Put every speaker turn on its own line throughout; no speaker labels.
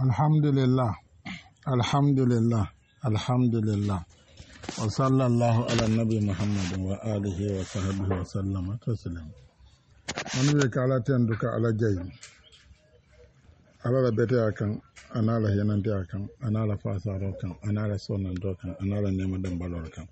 Alhamdulillah, alhamdulillah, alhamdulillah. Wa sallallahu ala nabi Muhammadin wa alihi wa sahbihi wa sallama taslima. Wani bai kala ta duka ala jayi. Ala la bete akan, ana la yanante akan, ana la fasaro kan, ana la sonan dokan, ana la nema dambalor kan.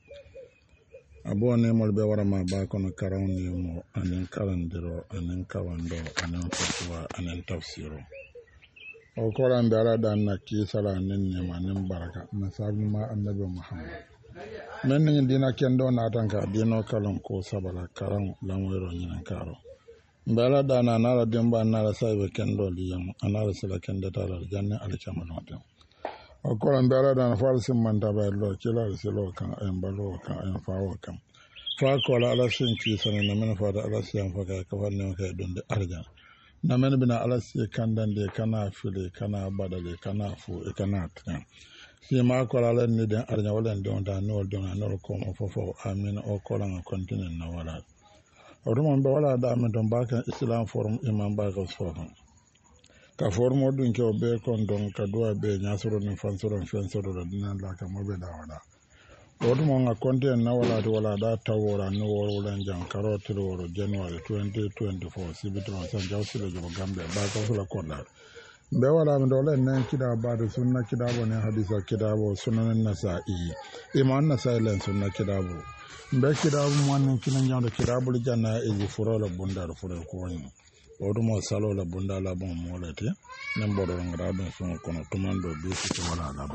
Abo ne mo be wara ma ba kono karawon ni mo anen kalandiro, anen kawando, anen fatwa, anen tafsiro. O koran da ala da na ki sala nin ne ma nin baraka na sabu ma annabi Muhammad. Men ni dina kendo na tanka dino kalon ko sabala karan lamwero nyinan karo. Mbala da na la demba na la saibe kendo liyam anala sala kendo tala janne ala chamanote. O koran da ala da na falsi manta ba lo kila selo kan en balo kan en fawo kan. Fa ko ala sin ki sanan na men fa da ala siyan fa ka fa ne ka donde arjan. Na men bina ala siye kandande kana fili kana badale kana fu e kana tan si ma ko ala ni den arnya wala don da no don no ko mo fofo amin o ko la continue na wala o dum be wala da men don ba kan islam forum imam ba ko forum ka forum dun ke o be kon don ka do be nyasoro ni fansoro fensoro da dinan la ka mo be da wala o dum on continue na wala da tawora no wala jang karotiro woro January 2024 sibito san jawsilo jogo Gambia ba ko la konda be wala mi dole nan kida ba da sunna kidabo ne hadisa kidabo sunan nasa'i iman nasa'i len sunna kidabo be kidabo mon kinan jawda kidabo janna e furola bundar furo ko woni o dum salo la bunda la bon molete nan bodo ngara don sun kono tumando be ci wala la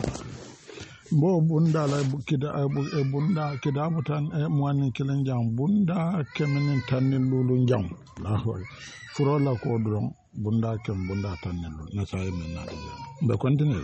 bo bunda la kida e bunda kida mutan e muani kilen jam bunda kemenin tanin lulu jam lahol furola ko don bunda kem bunda tanin lulu na sai men na be continue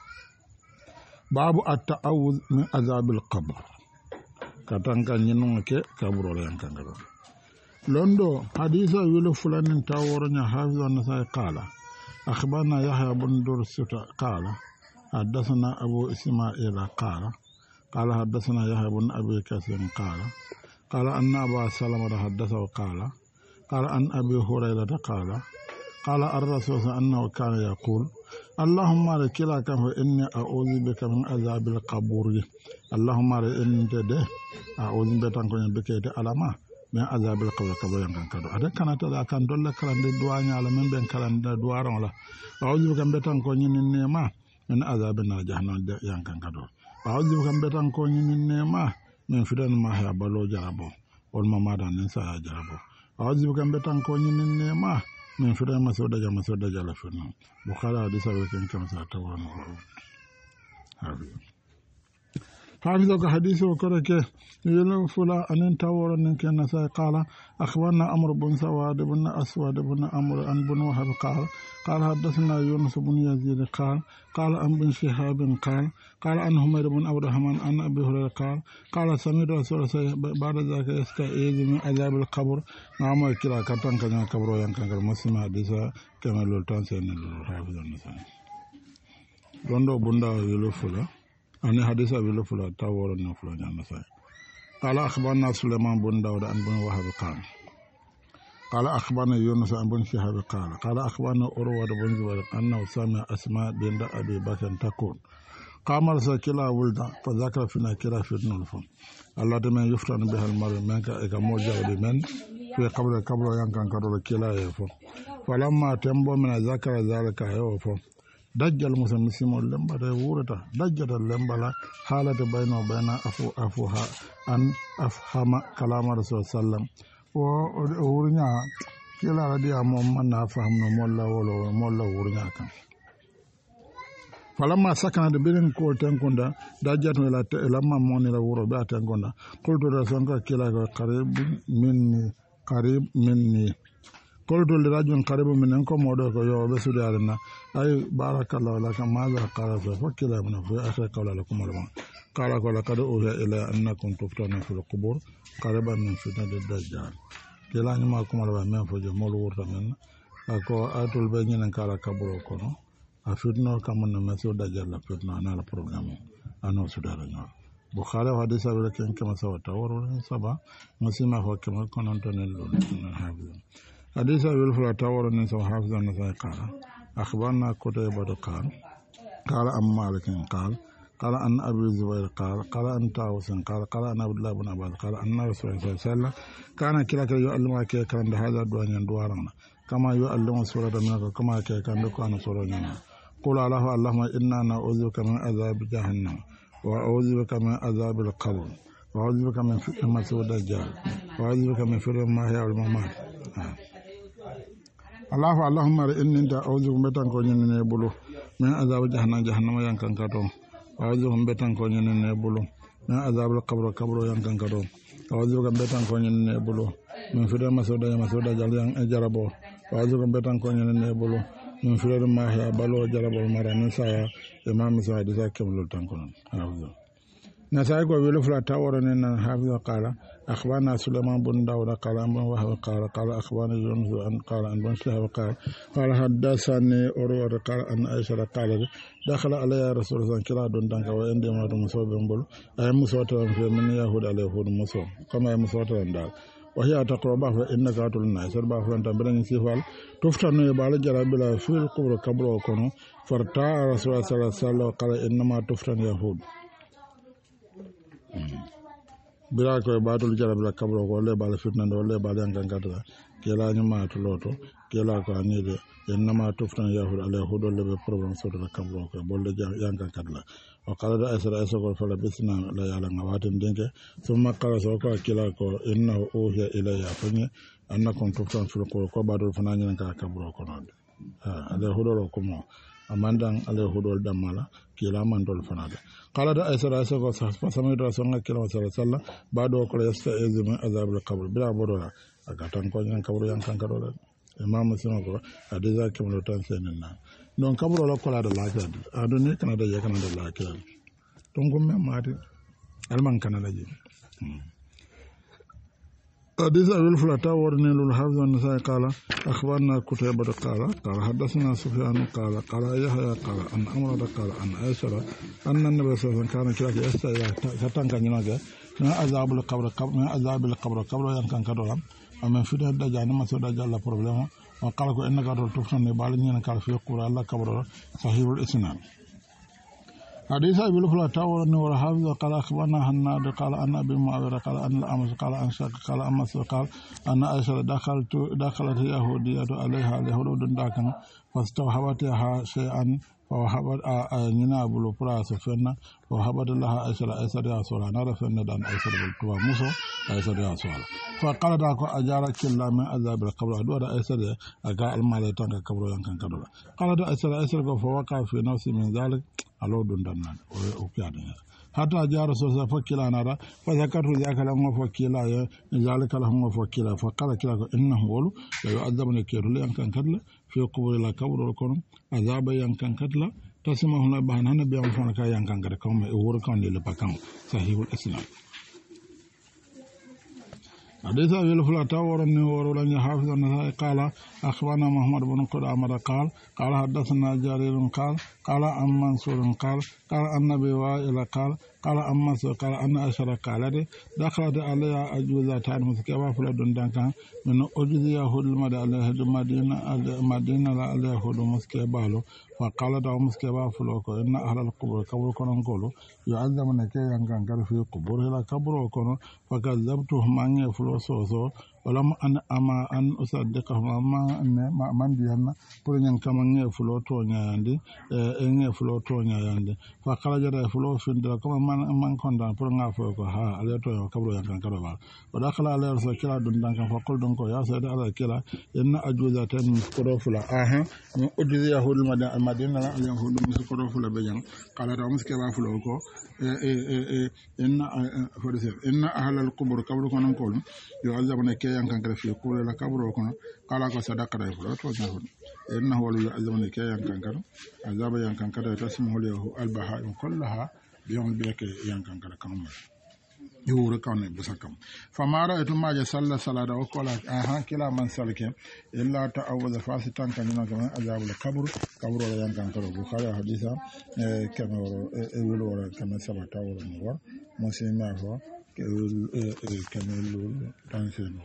babu at-ta'awuz min azabil qabr katanga nyinu ke kaburo yan kangaro londo hadisa wilu fulanin taworo nya hafiz an sai qala akhbarna yahya ibn dursuta qala حدثنا أبو إسماعيل قال حدثنا يحيى بن أبي كثير قال أن أبا سلمة حدثه قال أن أبي هريرة قال الرسول أنه كان يقول اللهم لك لكم فإني أعوذ بك من عذاب القبور اللهم إني أعوذ بك ألما من عذاب القبر كبر ينكر هذا كانت كان دولة كلام دوانيا على من بين كلام دوارون لا أعوذ بك بتنكون ينما من عذاب جهنم yankan kado awju kam betan ko nyinin nema men fidan ma ha balo jarabo wal mamada nen sa jarabo awju kam betan ko nyinin nema men fidan masoda jala fina bukhara hadisa ken kam sa tawano حافظك حديث وكرك يلو فلا أن تور أن كان قال أخبرنا أمر بن سواد بن أسود بن أمر أن بن وهب قال حدثنا يونس بن يزيد قال أن بن شهاب قال أن همير بن عبد الرحمن أن أبي هريرة قال سمعت رسول الله بعد ذلك يستعيذ من عذاب القبر نعم كلا كتان كنا قبر ينكر مسلم حديثا كما لولتان سين حافظ النساء روندو بندا يلو فلا أنا حديث أبي لفلا تاور النفلا جانسا قال أخبرنا سليمان بن داود عن بن وهب قال أخبرنا يونس عن بن شهاب قال أخبرنا أروى بن زبير أنه سمع أسماء بنت أبي بكر تقول قام رسول كلا ولد فذكر فينا كلا فتنة الفم الله دم يفتن بها المرء من كموجة بمن في قبر ينكن كرر كلا يفهم فلما تنبو من ذكر ذلك يوفهم dajjal musa misimo lemba de wurata dajjata lemba la halata bayno bayna afuha an afhama kalama rasul sallam o wurnya kila radiya mom manna fahamno molla wurnya kan falamma sakana de birin ko tankunda dajjatu la lamma moni la wuro ba tankunda qultu rasul ka kila ko qarib minni قلت لرجل قريب من انكم ودوك يو بسودي علينا اي بارك الله لك ماذا قال فكلا من في اخر قول لكم ولما قال لقد اوحي الى انكم تفتنون في القبور قريبا من فتنة الدجال كلا ما كم ولا من فوج مول ورتا من اكو اتول بنين قال كبرو كونو افتنو كم من مسو دجال فتنة انا البروغرام انا سودارنا بخاري حديث ابي لكن كما سوى تاور سبا مسلم هو كما كنت نلو حافظ حديث أبي الفلا تاور نسوا حافظ النساء قال أخبرنا قتيبة قال قال أم مالك قال أن أبي الزبير قال أن طاووس قال أن عبد الله بن عباس قال أن رسول الله صلى الله عليه وسلم كان كلا يعلمك كان هذا دوارنا كما يعلم سورة النار كما كان سورة النار قل الله اللهم إنا نعوذ بك من عذاب جهنم وأعوذ بك من عذاب القبر وأعوذ بك من فتنة المسيح الدجال وأعوذ بك من فتنة المحيا والممات اللهم إني أنت أعوذ بك من بلو من عذاب جهنم ينكن كتو أعوذ بك من بلو من عذاب القبر ينكن كتو أعوذ بك من بلو من فتنة المسيح الدجال ينجربو وأعوذ بك من بلو min filere ma ya balo jarabol mara ni saya imam sa hadisa kemlo tankon hafiz na sai ko welo fla tawara ne nan hafiz qala akhbarana sulaiman bin daud qala man wa qala akhbarana yunus an qala an bin shahab qala hadathani urwa qala an aisha qala dakhala alayya rasulullah kila don danka wa ende ma to muso be mbol ay muso to fe min yahud alayhi muso kama ay muso to dal وهي تقرأ بها إنك أتول الناس أربعة فلان تبرين سيفال تفتن يبال جرابلا في القبر كبر وكونو فرتا رسول الله صلى الله عليه وسلم قال إنما تفتن يهود بلا كوي باتول جرابلا كبر وكونو بال فتنة ولا بال ينكن كتلا كلا نما تلوتو كلا كانيد إنما تفتن يهود على يهود ولا ببروبلم صوت الكبر وكونو بول ينكن كتلا وقال رأي قول فلا بسنا لا يعلم واتن دينك ثم قال سوكا كلا كو إنه أوحي إلي فني أنكم تفتن في القبور كبار فنان ينكا كبر وكونو على يهود وكمو أماندان على يهود والدمالا كلا من دول فنادي قال رأي قول فسمعت رسول الله كلا صلى الله عليه وسلم بعد وقال يستعيذ من عذاب القبر بلا بدولا أكاتن كو ينكبر ينكن كدولا imam muslim ko hadiza kemlo tan senna don kaburo la kola da lafiya adoni kana da yakana da lafiya don gumme mati alman kana da ji hadiza wil fulata warni lul hafz an sai qala akhbarna kutayba qala hadathana sufyan qala yahya qala an amra qala an aisha anna nabiy sallallahu alaihi wasallam kana kira yastaya katanga nyinaga na azabul qabr yan kan kadolam amen fida daja ni maso daja la problème wa kala ko en ka to tuftan ne bal ni kala fi qura Allah kabro sahihul isnad hadisa bil fula tawar ni wal hafiz qala akhbarna hannad qala anna bi muawiyah qala anna amas qala an shaq qala amas qala anna aisha dakhalat yahudiyatu alaiha alhudud dakan fastawhabatha shay'an وحبت نينا بلو براس فينا وحبت لها أيسر يا سولا نرى فينا دان أيسر بالتوا موسى أيسر يا سولا فقال داكو أجارك الله من عذاب القبر دورا أيسر أجا المال تانك قبر ينكن كدورا قال دا أيسر فوقع في نفسي من ذلك ألو دون دان وكيادين حتى جاء رسول الله فكلا نرى فذكرت ذاك لهم فكلا ذلك لهم فكلا فقال كلا إنه ولو يعذبني كيرو ينكن كدلا في قبور لا قبر الكون عذاب ينكن كدلا تسمع هنا بهن هنا بيان فانا كا ينكن كدلا كوم يور كون لي لبكان صحيح الاسلام حديث أبي الفلاة ورني ورولن حافظ النسائي قال أخبرنا محمد بن قدامة قال حدثنا جرير قال عن منصور قال عن أبي وائل قال عن منصور قال أن أشرا قالت دخلت عليها أجوزتان مسكبا فلدن دانكا من أجوز يهود المدينة على يهود مسكبالو فقال دعو مسكبا فلوكو إن أهل القبور كبر كنن قولوا يعظمون كي ينكن في قبور إلى كبر وكنو فكذبتهم أن يفلو سوسو ولم أن أصدقهم ما من دينا بريان كمان يفلو تونياندي يفلو تونياندي فقال جرى يفلو فيندلا كما من كندا برنا فوكو ها على تو كبر ينكن كربال ودخل على رسول كلا دندان فقل دنكو يا سيد على كلا إن أجوزتين مسكروفلا من أجوز يهود المدينة اليهود مسكروفلا بيان قال رأى مسكبا فلوكو إن أهل القبور كبر كنن قول يعذبون كي ينكن في قبور لا كبر وكن قال ko sadaka da furo to jahud innahu wal yu'azzamu kay yankan kar azaba yankan kar tasmu lahu al baha'im kullaha biyom beke yankan kar kamma yuru kawne busakam famara etu maje salla salada o kola kila man salke illa ta'awudha fasitan kanina kama azabul qabr la yankan kar bukhari hadisa kama wala wala kama sabata wala war musima fo kama lul tansen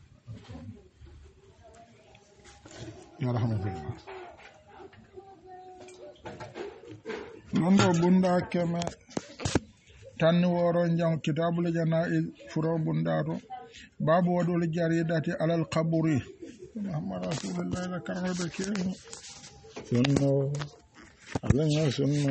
ya rahmatullah sundo bunda keme tanni woron jang kitabul janaiz furo bundato babu wadul jaridati alal qabri muhammad rasulullah la karama be kene sunno alanya sunno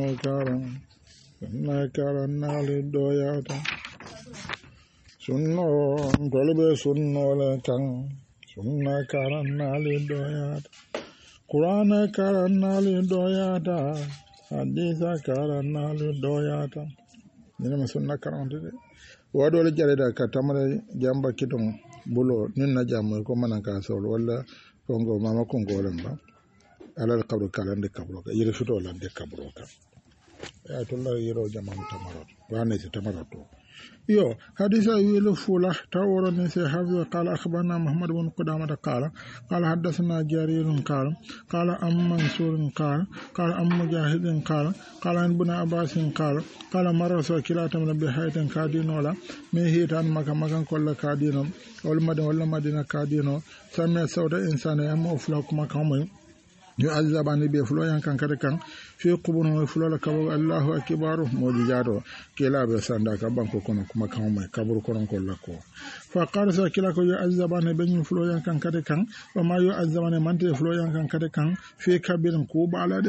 karan nali doyata sunno golbe sunno la kan sunna karan nali doyata qur'ana karan nali doyata haditha karan nali doyata nina sunna karan de wadol jarida ka tamare jamba kiton bulo ninna jammo ko manan ka sol wala kongo mama kongo lamba alal qabru kalande kabro ka yire fito lande kabro ka ya tolla yiro jamam tamarot wane se tamaroto yo hadisa wilu fula taworo ni se hafi qala akhbarna muhammad ibn qudamah qala hadathana jarir qala am mansur qala am mujahid qala ibn abbas qala marasa kilatam bi haytan kadinola me hitan makan kolla kadino wala madina kadino samme sawda insana am ofla kuma kamay yo azabani be fulo yan kan kada kan fi qubun wa fulo la kabu Allahu akbar mojijado kila be sanda ka banko kono kuma kan mai kabur kono ko lako fa qarsa kila ko yo azabani be ñu fulo yan kan kada kan wa ma yo azabani mante fulo yan kan kada kan fi kabirin ku balade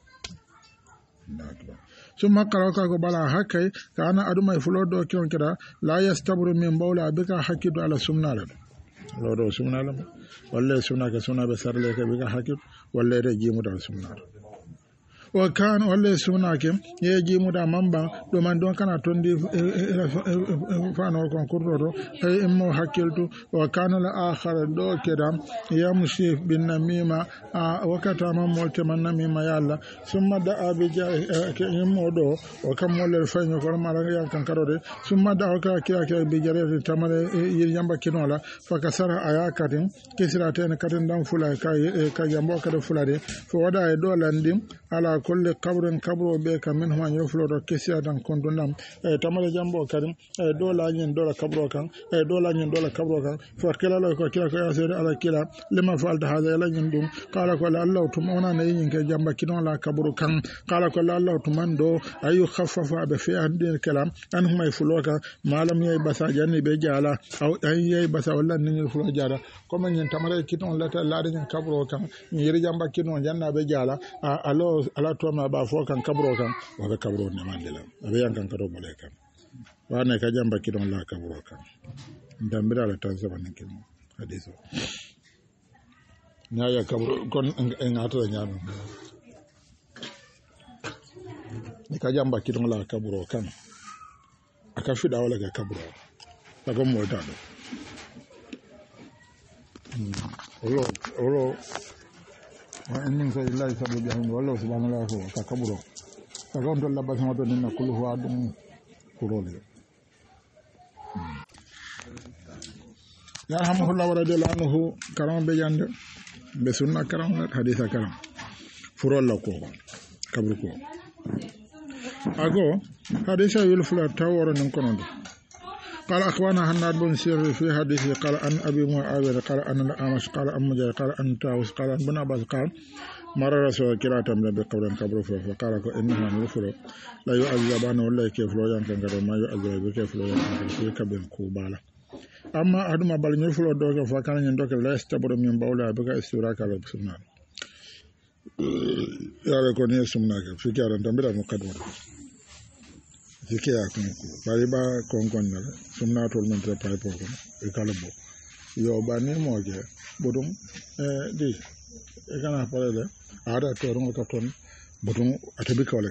summa qaraka ko bala hakai kana aduma fulo do kion kida la yastabru min bawla bika hakidu ala sumnala lodo sumnala walla suna ka suna be sarle ka be ka hakit walla re jimu da suna wa kan walla suna ke ye jimu da mamba do man don kana tondi fano kon kurdo ay immo hakiltu wa kana la akhar do kedam ya mushif bin namima wakata man molte man namima yalla summa da abi ke immo do wa kam molle fanyo ko mala yan kan karode summa da ka ke bi jare tamale yir yamba kinola fa kasara ayakatin kisraten katen dan fula ka jambo ka do fulade fo wada e do landim ala kulli qabrin qabru be kam min huma yoflo do kisraten kondunam tamale jambo kadim do la nyen do la kabro kan do la nyen do la kabro kan fo kala la ko kila ko yasere ala kila lima falta hada la nyen dum kala ko la allah tumona na yin ke jamba kidon la kabro kan kala ko la allah tumando ayu khaffafa be fi andin kalam an huma fulo kan malam yey basa janni be jala aw yey basa wala ni fulo jara comme nyen tamare kidon la la nyen kabro kan yiri jamba kidon janna be jala alo ala to ma ba fo kan kabro kan wa kabro ne mandela abe yan kan kado mole kan wane ka jamba kidon la kaburo kan ndambira la tanza banikin hadiso nya ya kaburo kon ngato nyano ni ka jamba kidon la kaburo kan aka fida wala ga kaburo daga mo dado olo wa innin sa illahi sabu bihamdi wallahu subhanahu wa ta'ala ka kaburo daga on dolla basama to ninna kullu wa dum kurole yarhamuhullah wa radiyallahu anhu karam be yande be sunna karam haditha karam furolla ko kabru ko ago haditha wil fula taworo non konondo قال أخوانا هناد بن سير في حديثه قال أن أبي معاوية قال أن الأعمش قال أن مجاهد قال أن طاووس قال أن ابن عباس قال مر رسول كلا تمر بقبر كبر فقال إنها نفر لا يعذبان ولا كيف لو ينكن ما يعذب بكيف لو ينكن في كبر كوبالا أما أدم بل نفر دوك فكان يندوك لا يستبر من بولا بك استراك على بسمنا يا لكون يسمنا في كارن تمر مقدمة Jike ya kunku bari ba konkon na sumna tol men tre pay poko e kala bo yo ba ni moje bodum di e kana parele ada to rongo to ton bodum atabi kawle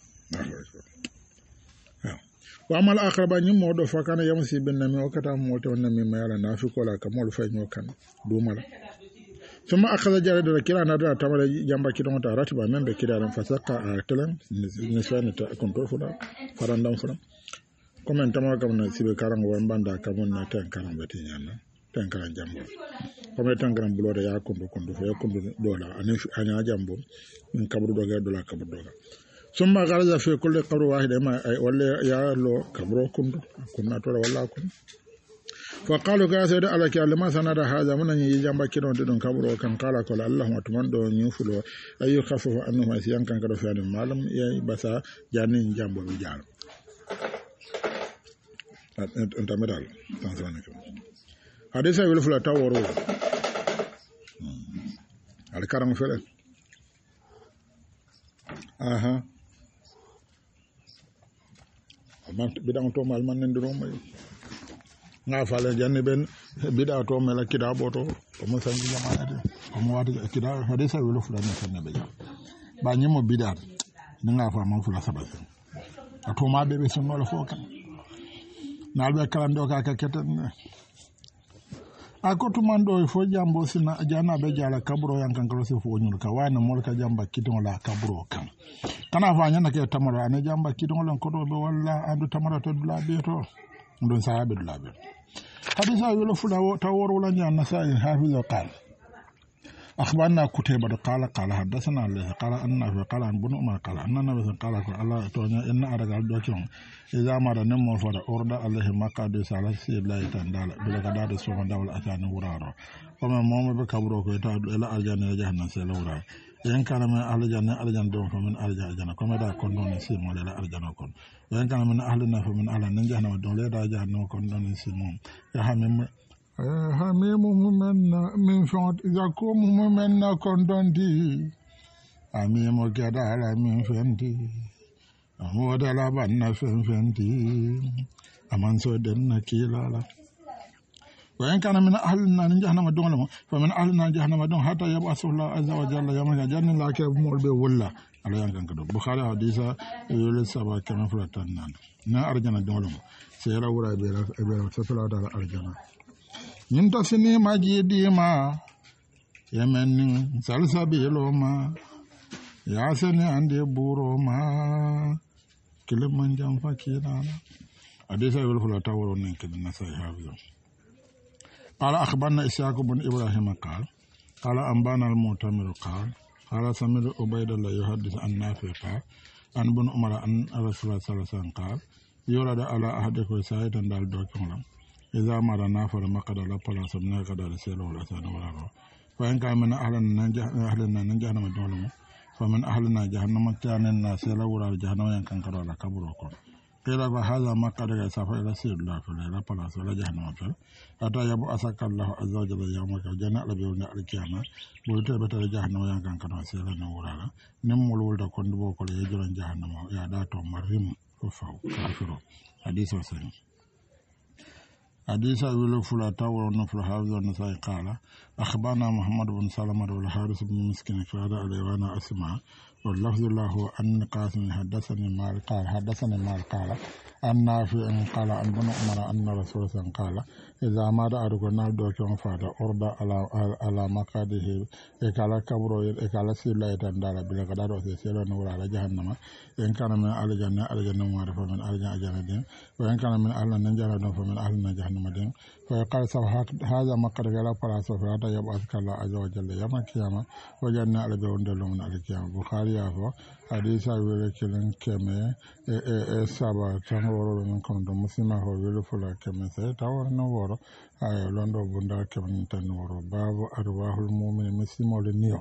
wa amal akhra ni modo fa kana yamsi bin nami o kata mo to nami ma yala na fi kola ka mo fa nyo kan du mala suma akhadha jarada kila na da tamara jamba kidon ta ratiba membe kidaran fasaka atalan ni swana ta kontrol fuda farandam fuda comme tamara kam na sibe karango wan banda kamon na tan karan beti nyana tan karan jambo comme tan karan bulo da ya kondo fa ya kondo dola anya jambo min kabru doga dola kabru doga summa garaza fi kulli qabru wahid ma wala ya lo kabru kondo kunna to wala kun fa qalu ka sayda ala ki alma sanada hada mun yi jamba kidon don kaburo kan kala ko allahumma tuman do nyufulo ayu khafafu annu ma siyan kan kado fiani malam yayi basa janin jambo bi jaar anta medal tanzania hadisa wil fula taworo al karam fele aha man bidan to mal man ndiro may nga fala janne ben bida to mela kida boto o mo sangi jamaade o mo wadi kida hadisa wil fula ne fanne be ba nyimo bida nga fa man fula sabata to ma be sunno la fokan nalbe kalando ka keten akotu mando fo jambo sina jana be jala kaburo yankan kalo se fo nyul ka wana mol ka jamba kidon la kaburo kan kana fa nyana ke tamara ne jamba kidon lan ko do be walla andu tamara to dula be to ndon sahabe dula be hadisa yolo fulawo taworo la nyana sa hafiz qal أخبرنا كتيبة قال حدثنا الله قال أن في قال عن بن عمر قال أن النبي قال الله تعالى إن أرجع دوكيون إذا ما رنمو فدا أورد الله ما قد سال سيد لا يتندال بلا قدر سوما دول أثان ورارو وما موم بكبرو كيتا إلى أرجان جهنم سلورا إن كان من أهل الجنة دون فمن أهل الجنة كما دا كندون سيمون إلى الجنة كون وإن كان من أهلنا فمن أهل الجنة دون لا جهنم كندون سيمون يحمم hamimu mumenna min font izakum mumenna kondondi amimu gadala min fendi amodala banna fendi amanso denna kilala وإن كان من أهلنا جهنم دون فمن أهلنا جهنم دون حتى يبعث الله عز وجل يوم الجنة لا كمول بولا على ينكن كده بخاري حديثا يقول سبا كما فلتنا نا أرجنا دون سيرا ورا بيرا سفلا دار أرجنا Ninta sini maji di ma yemenin salsabilo ma ya sani ande buro ma kilimanjam fakira adisa yul fula tawro nin kidna sai hafiz qala akhbarna ishaq ibn ibrahim qala anbana al-mu'tamir qala samir ubaydullah yuhaddith an nafi an ibn umar an rasulullah sallallahu alaihi wasallam qala yurada ala ahadikum sa'idan dal dokum إذا مرنا فرمقد الله فلا سمنا قدر سيلو ولا سنورا فإن كان من أهلنا جهنم دولم فمن أهلنا جهنم كان الناس سيلو ولا جهنم ينكن قدر كبركم قيل هذا ما قدر سافر إلى سير الله فلا فلا سلا جهنم فلا حتى يبو أسك الله عز وجل يوم الجنة لبيون القيامة بولت جهنم ينكن قدر سيلا نورا نمول ولد كندبو كل يجرن جهنم يا داتو مريم ففاو كافرو حديث وسلم حديث أبي فلا تاور ونفل حافظ النسائي قال أخبرنا محمد بن سلمة والحارث بن مسكين فهذا عليوانا أسمع واللفظ له أن قاسم حدثني مال قال أن نافع قال أن بن عمر أن رسول الله قال إذا ما دعوا نالدو كم فاتا أرضى على مقاده إكالا كبرو إكالا سيلا يتندال بلا قدر وسيلا نور على جهنم إن كان من أهل الجنة معرفة من أهل الجنة وإن كان من أهل الجنة فمن أهل جهنم دين فقال هذا مقر غلا فلا سوف يبعثك الله عز وجل يوم القيامة وجنة على بيوندل من القيامة بخاري أفو حديث أبي كلن كمي سبا كان ورو من كنت مسلمة هو ويلفلا كمي سيتاور نورو أي لندو بندا كمي تنورو باب أرواح المؤمن مسلم لنيو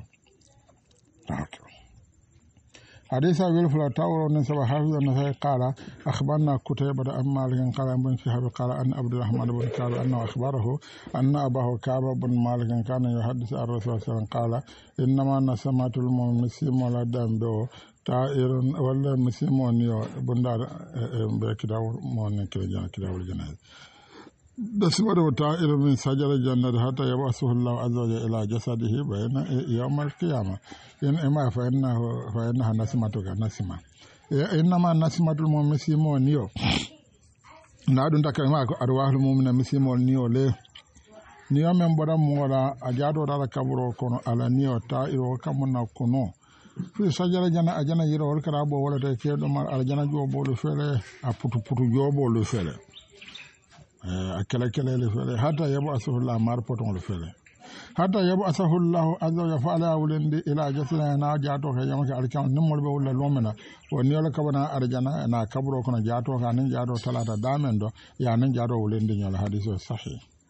حديث أبي فلا تاور نسبة حافظ النسائي قال أخبرنا كتيبة عن مالك قال عن بن شهاب قال أن عبد الرحمن بن كعب أنه أخبره أن أباه كعب بن مالك كان يحدث عن الرسول صلى الله عليه وسلم قال إنما نسمات المسلم ولا دم طائر ولا مسلمون يو بندار بكداو مون كداو الجنازة دسمة طائر من سجل الجنة حتى يبعثه الله عز وجل إلى جسده بين يوم القيامة إما فإنها نسمتك نسمة إنما نسمة المسلمون يو نادون تكلم أرواح المؤمن مسلمون يو له niyo men boda mola ajado dala kaburo kono ala niyo ta'iro kamuna kono fi sajara jana ajana yiro wal karabo wala te kedo mar aljana jobo lu fele a putu jobo lu fele akala le fele hatta yabu asahullah mar poton lu fele hatta yabu asahullah azza wa fa'ala wulinde ila jasna na jato ka yamaka alkan nimol be wala lomena woni wala kabana arjana na kaburo kono jato ka nin jato talata damendo ya nin jato wulinde nyala hadiso sahih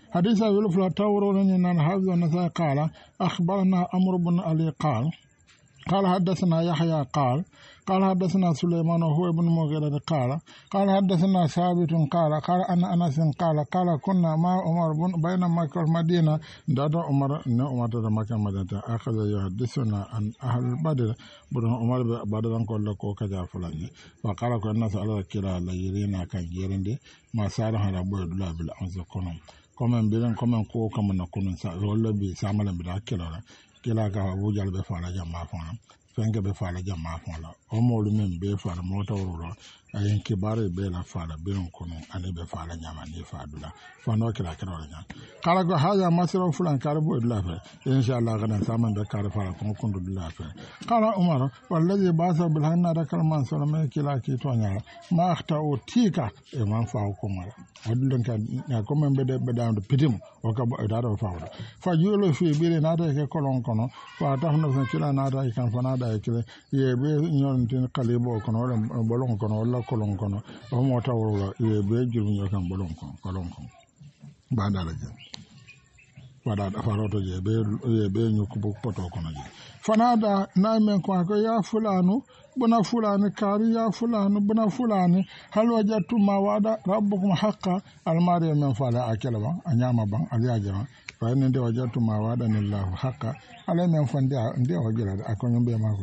حديث أبي فلا تورون أن حافظ النسائي قال أخبرنا عمرو بن علي قال حدثنا يحيى قال حدثنا سليمان وهو ابن مغيرة قال حدثنا ثابت قال أن أنس قال كنا مع عمر بين مكة والمدينة دادا عمر مكة والمدينة أخذ يحدثنا عن أهل بدر بدر عمر بدر قال لك كذا فلان فقال كنا الناس على كلا لا يرينا كان يرندي ما صار على بود لا بالأنز كونم كمان بيرن كمان كو كمان نكون ولا بيسامل بدأ كلا كهو جال بفعل جماعة فانا fenke be fala jamma fon la o molu men be fala mota wuro ayen kibare be la fala be on kono ani be fala nyama ni fadula fono kila kira nya kala go haja masiro fulan karbo idla fe inshallah gadan saman be kar fala ko kundu idla fe kala umar wallazi basa bil hanna rakal man sala me kila ki to nya ma akhta o tika e man fa ko mala wadun kan na ko men be dam pitim o ka da do fa fa julo fi bi na da ke kolon kono fa tafno sen kila na da kan fa na da kile ye be nyon tin kalibo kono bolon kono wala kolon kono o mo tawro ye be jurmi kan bolon kono kolon kono ba da la je wada da faroto je be nyuko poto kono je fanada na men ko ya fulanu buna fulani kari ya fulani buna fulani hal wajatu ma wada rabbukum haqqa almari men fala akela ba anyama ban aliyaja fa ne de wajatu ma wada nillahu haqqa ala men fande ande wajira akonyo be mako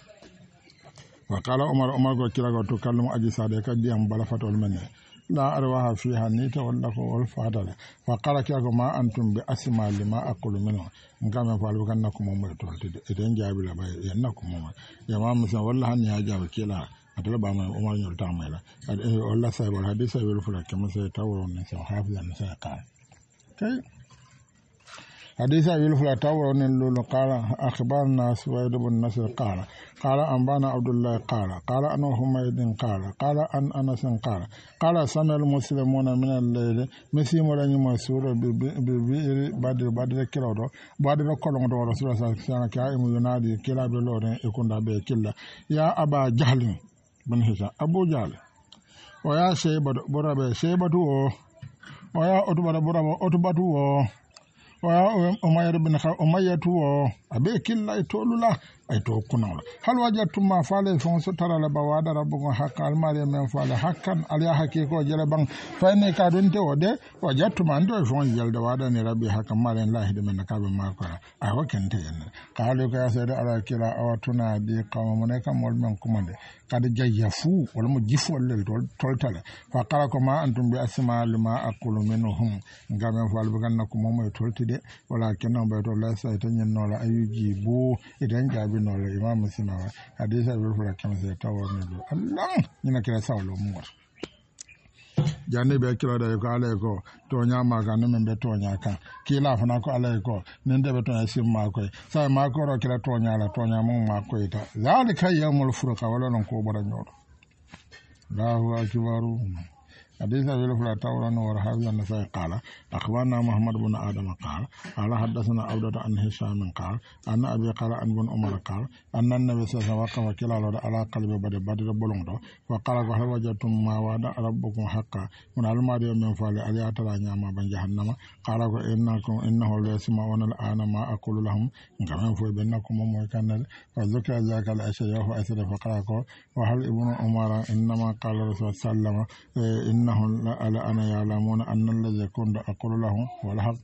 wa qala umar ko kila ko to kalmu aji sade ka diam bala fatol men la arwaha fiha nita walla ko wal fadala fa qala ko ma antum bi asma lima aqulu minhu ngam fa lu kanna ko mo to eden jabi la bay yanna ko mo ya ma musa walla han ya jabi kila atala ba ma umar nyol tamela walla say wal hadisa wel fula kama say tawron ne sa hafizan sa ka kay حديث أبي الفلا تاور نلول قال أخبرنا سويد بن نصر قال أنبانا عبد الله قال أنه حميد قال أن أنس قال سمع المسلمون من الليل مسيم لن مسور ببئر بدر كيلو بدر كولون دو رسول الله صلى الله عليه وسلم كايم ينادي كلا بلورن يكون دابي كلا يا أبا جهل بن هشام أبو جهل ويا شيبة برابة شيبة ويا أتبع برابة أتبع umayr bin umayyatu abe killa itolula ay to kunala hal wajatu ma fale fon so tarala bawada rabbukum haqqal mari men fale hakkan aliya hakiko jele bang fayne ka don te wode wajatu ma ndo fon yelde wada ni rabbi hakkan mari lahi de men ka be mako ay wakente en qalu ka sayda ala kila awatuna bi qawmun kam mol men kumande kad jayyafu wala mo jifu lel toltale fa qala ko ma antum bi asma lima aqulu minhum ngam fal bu ganna ko momo toltide wala kenan be to la sayta nyen no la ayuji bo idan jabi no la imam sinawa hadisa be fura kan sai tawar ne do Allah ina kira sawlo mu war janne be kira da ko ala ko to nya ma ga no men be to nya kan kila fana ko ala ko nen de be to sim ma ko sai ma ko ro kira to nya mun ma ko ita zalika yawmul furqa wala non ko bara nyodo Allahu akbar حديث أبي الفلا تاوران ورحابي النسائي قال أخبرنا محمد بن آدم قال حدثنا عبدة عن هشام قال أن أبي قال أن بن عمر قال أن النبي صلى الله عليه وسلم وقف على قلب بدر بلوندو وقال هل وجدتم ما وعد ربكم حقا من الماضي من فعل ألي أترى نعم بن جهنم قال إنه لا يسمعون الآن ما أقول لهم كما في بينكم ومكان فذكر ذاك الأشياء فأسر فقال وهل ابن عمر إنما قال رسول الله صلى الله عليه وسلم إنهم أنا يعلمون أن الذي كنت أقول لهم والحق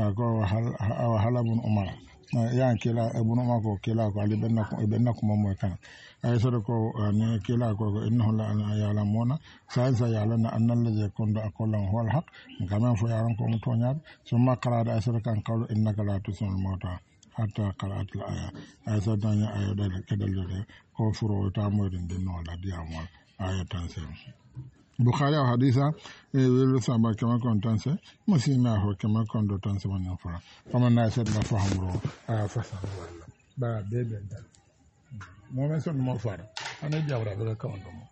وهل ابن عمر يعني كلا ابن عمر كلا قال بينكم ومكان أيسركو أن كلا إنهم لا يعلمون سيعلمون أن الذي كنت أقول لهم هو الحق كما فيعلمكم تونيات ثم قرأ أيسرك أن قالوا إنك لا تسمع الموتى حتى قرأت الآية أيسرك أن آية كدل كفر تامر دين ولا ديامور آية تنسيم Bukhari au hadisa welu samba kama kontanse musima ho kama kondo tanse wannan fara kama na sai da fahamro a fasara wala ba bebe dal mo men son mo fara ana jawra be ka on mo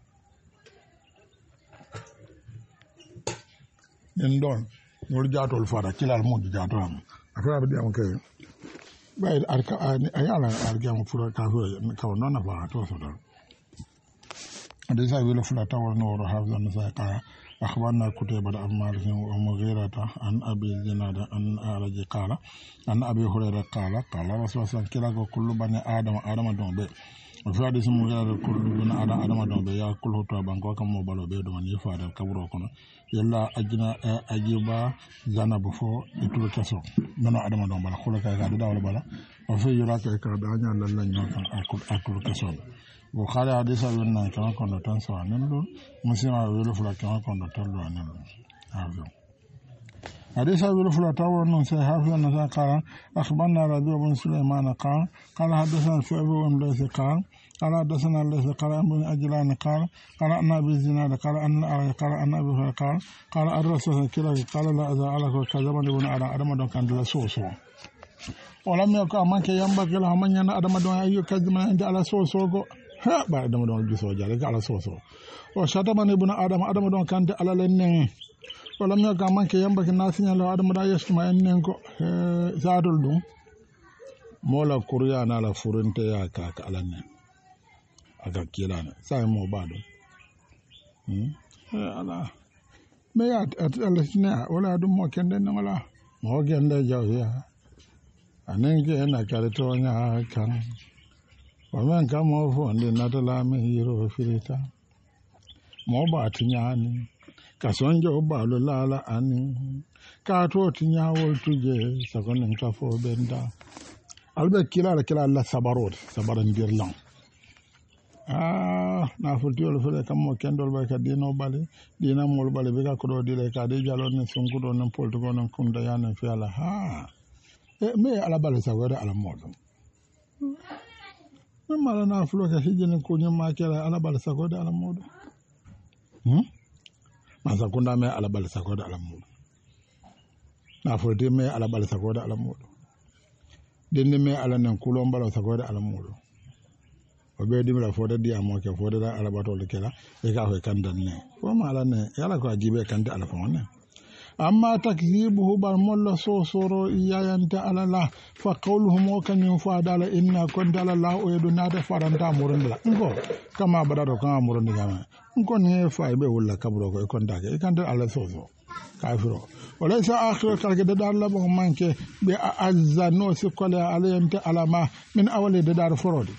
en don no jaatol fara kilal mo jaato am afara be am kay bay arka ayala argam fura ka ko non na fara to so dal hadisa welu fula tawar no ro hafza na sai ka أخبرنا كتيبة عن مالك ومغيرة عن أبي الزناد عن أعرج قال عن أبي هريرة قال قال رسول الله كلا كل بني آدم دون بي وفي حديث مغيرة كل بني آدم دون بي يأكله ترابا وكم مبالو بي دون يفعل الكبر وكنا يلا أجنا أجيبا زنب فو يتول كسو من آدم دون بلا خلق يكاد ولا بلا وفي يراك يكاد أنيا لن يكن أكل كسو Bukhari hadisa wina kama kondo tanso anelo musima wilo fula kama kondo tolo anelo hafi hadisa wilo fula tawo non sai hafi na sa qala akhbarna rabi ibn sulaiman qala hadathana shu'aib ibn layth qala hadathana layth qala ibn ajlan qala anna bi zinad qala anna bi qala ar-rasul kila qala la adha alaka kadhaban ibn adam don kan la soso wala me ko amanke yamba kala hamanya adam don ayu kadhaban inda ala soso go ba adama don giso jale ala soso o shataman ibn adam don kante ala lennen wala mi ga manke yamba ke nasinya la adama da yesma ennen ko zadul dum mola kuriya na la furinte ya ka ala ne aga kilana sai mo bado ala me ya ala sina wala dum mo kende na wala mo gende jawya anenge na kare to nya kan wamen kamo fonde natala me yiro firita mo ba tinyani kasonjo ba lo lala ani ka to tinyawol tuje sakonen ka fo benda albe kila la sabaran dirlan na fultiol fele kamo kendol ba ka dino bale dina mol bale be ka ko do dile ka de jalo ne sunku do non polto ko non kunda yana fi ala me ala bale sa wada ala modum mala na fulo ka hijene ko nyama kala ala bal sako da ala modo ma sakunda me ala bal sako da ala modo na fulde me ala bal sako da ala modo dende me ala nan kulon bal sako da ala modo o be dimla fo da diya mo ke fo da ala batol kala e ka ho kandan ne ko mala ne yala ko ajibe kande ala fo ne amma takzibuhu bar molla sosoro iyayanta alala fa qawluhum wa kan yufadala inna kunta la o yedu nada faranta murundala ngo kama badaro kama murundala ma ngo ne fa be wala kabro ko konta ke kanda ala soso kafiro wala sa akhir kalke da dar la bo manke be azza no si kola alayanta alama min awali da dar forodi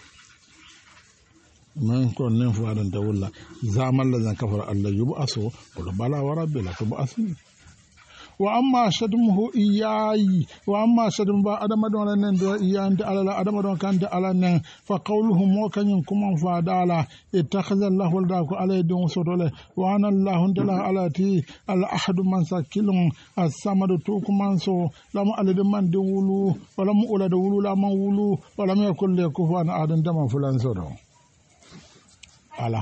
man kon ne fadanta wala zamal la zan kafara allah yubaso wala bala wa rabbil tubasin wa amma shadmuhu iyayi wa amma shadmu ba adama don nan do iyande alala adama don kan da alanan fa qawluhum wa kan kuma fa dala ittakhadha Allah walda ko alay don sodole wa ana Allah dala alati al ahad man sakilun as-samad to kuma so lam alad man de wulu wala mu ulad wulu la man wulu wala me kulle ko fa na adan dama fulan sodo ala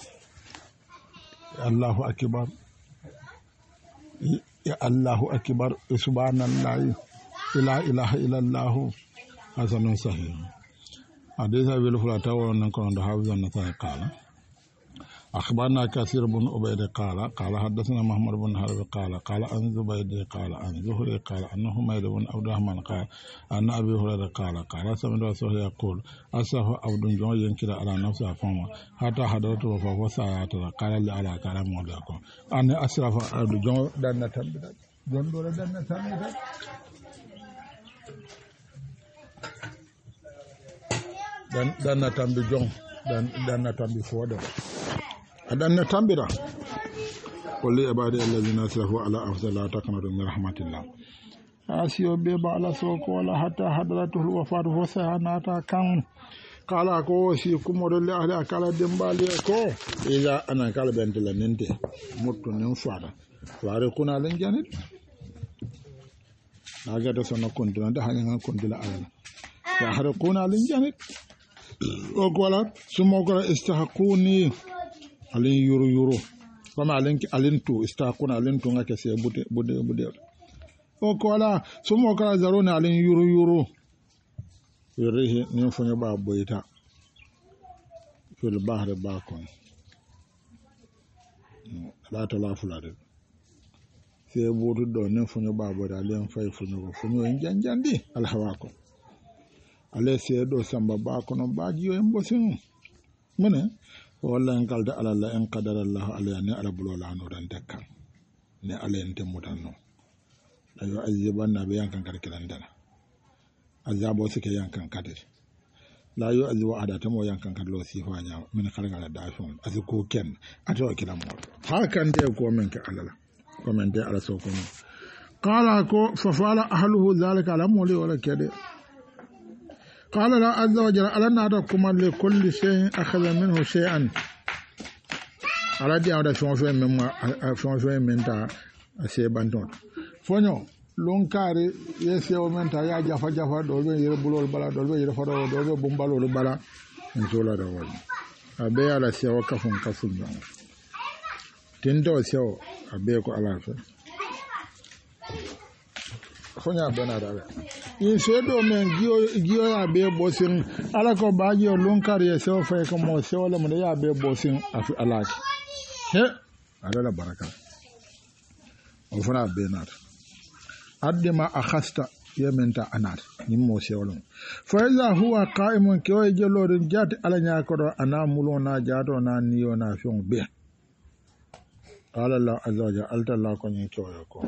Allahu akbar ya Allahu akbar subhanallahi la ilaha illallah hasanun sahih hadisa bil fulata wa nan ko ndo hawzan na qala akhbarna kathir ibn ubayd qala hadathana muhammad ibn harb qala an zubayd qala an zuhri qala annahu mayd ibn abdurrahman qala anna abi hurayra qala sami'tu rasulullah yaqul asahu abdun jon yankira ala nafsi afama hatta hadaratu wa fa sa'ata qala li ala kalam wadako an asrafa abdu jon dan na tambida jon do dan na tambida dan na tambi jon dan na tambi fodo adan na tambira kulli ibadi allazina asrafu ala afdal la taqnatu min rahmatillah asiyo be ba ala so ko la hatta hadratul wafat wa sahanata kan kala ko si kumodo le ala kala dembali ko ila ana kala bentela nente mutto nen fara ware kuna len janit aga da sono kontina da hanya kontila ala wa harquna len janit o kola sumo ko istahquni alin yuru kama alin tu istakuna alin tu ngake se bude o kola sumo kala zarona alin yuru yurihi ni fonyo ba boyita fil bahri bakon la to la fulade se budu do ni fonyo ba boyita alin fay fonyo janjandi al hawako ale se do samba bakon baji yo mbosin mune walla en kalda ala la en qadara Allah alayhi ni ala bulola no dan dakkan ne ala en temutanno ayo azibanna be yankan kar kilandala azabo sike yankan kadir la yo azibo adata mo yankan kar lo sifanya min kharga da fon aziko ken ato kilam mo hakan de ko men ke alala ko men de ala so ko qala ko fa fala ahluhu zalika ala moli wala kede qala la azza wa jalla ala nadakum li kulli shay'in akhadha minhu shay'an ala di awda fonfo men ta ase banton fonyo lon kare yese o menta ya jafa do be yere bulol bala do be yere fado do be bumbalo bala en sola da wal abe ala sewa kafun do tindo sewa abe ko ala fe fonya bena da in sedo men giyo ya be bosin ala ko baaji o lon kare yese o fe ko mo sewa le mo ya be bosin afi ala he ala la baraka o fana benat addema akhasta yementa anat nimmo sewlon fa iza huwa qa'imun kawai jelorin jati ala nyakoro ana mulona jato na niyo na fion be qala Allah azza wa jalla Allah ko nyi kawai ko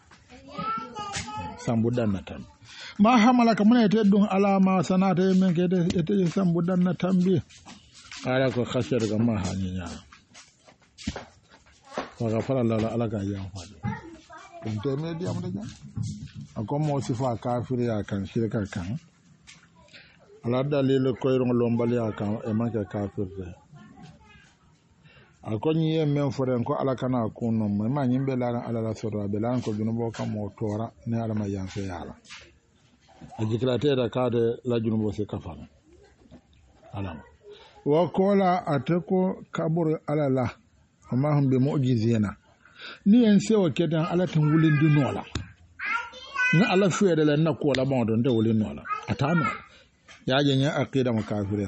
sambudan natan ma hamalaka mun ete dun ala ma sanata yemen kede ete sambudan natan bi qala ko khashar ga ma haninya wa ghafara Allah alaka yan fadi intermediate am daga akon mo sifa kafiri akan shirka kan ala dalil ko ron lombali akan e manke kafirde akon yi men foren ko ala kana kunno ma nyimbe la ala la soro be lan ko junubo kam mo tora ne ala ma yan fe yala ajikrate da kade la junubo se kafana alam wa kola atako kabur ala la amma hum bi mu'jizina ni en sewa kedan ala tan wulindi nola na ala fere la nakko la bon don de wulindi nola atano ya jenya aqida makafiriya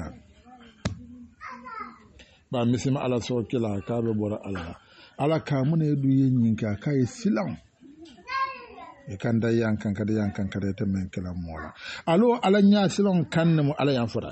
ba misima ala so kila ka be bora ala ka mun e du yin ka kai silam e kan da yankan kada ta men kila mola alo ala nya silon kan mu ala yan fura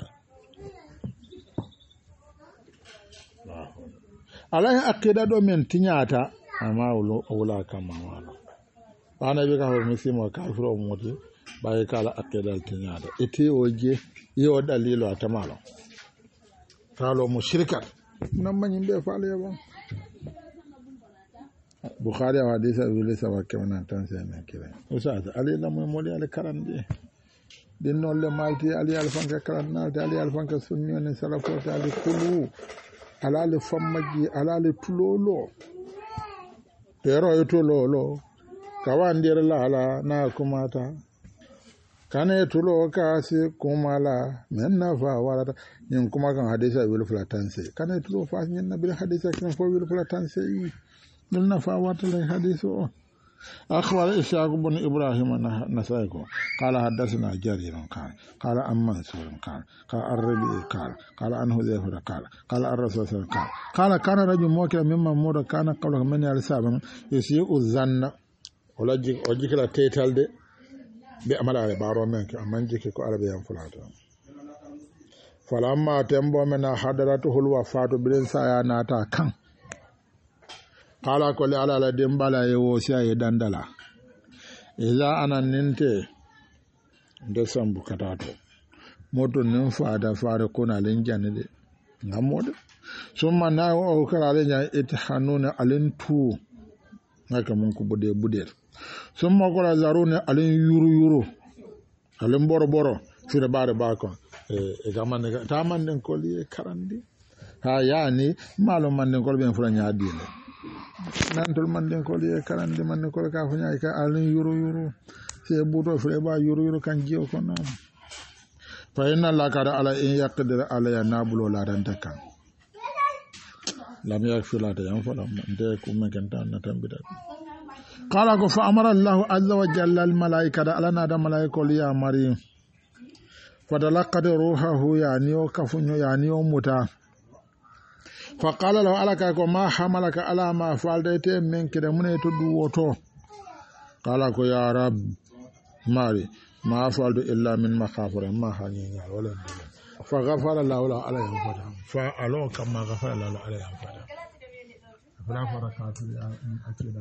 ala aqida do men tinyata amma wula kama wala bana bi ka hormisi mo kafiro moti baye kala aqidal tinyada ite oje yo dalilo atamalo kalo mushrikat nan manyin be fale ba bukhari wa hadisa wile sawa kemana tanse na kire usata ali la mo moli al karande din non le malti ali al fanka karanna ali al fanka sunni ne salafo ali kulu ala le famaji ala le tulolo pero ito lolo kawandir lala na kumata kane tulo kasi kumala menna fa warata nyin kuma kan hadisa wil flatanse kane tulo fa nyin nabil hadisa kan fo wil flatanse menna fa warata le hadiso akhbar ishaq ibn ibrahim nasayko qala hadathana jarir qala amman sur qala ar-rabi qala anhu zayfur qala ar-rasul qala kana rajul mawkil mimma muda kana qawla man yalsaban yusiu zanna wala jikla tetalde be amala baro men ke amman jike ko arabe yan fulata falamma tembo mena hadaratuhul wafatu bin saya nata kan qala ko le ala dembala ye wo siya dandala iza ananinte ndesambu katato moto nin fada fare kona len janide ngamodo summa na o kala len ya ithanuna alintu ngaka mun ko bude summa ko la zaruna alin yuru alin boro fire bare bako e gamane tamanden ko li karandi ha yani malo manden ko ben fura nyaadile nantol manden ko li karandi manden ko ka fu nyaay ka alin yuru se buto fure ba yuru kan jiyo ko non fa inna la kada ala in yaqdir ala ya nabulo la dan takkan lam yakfila ta yan fala de ko men kan tan na tambida qala ko fa amara Allah azza wa jalla al malaikata ala na da malaiko li ya mari fa dalaqad ruhahu yani o kafunyo yani o muta fa qala lahu alaka ko ma hamalaka ala ma faldete men kede mun to du woto qala ko ya rab mari ma faldu illa min makhafara ma hani wala فغفر الله له على ينفذها فألو كما غفر الله له على ينفذها فلا فرقات أكيد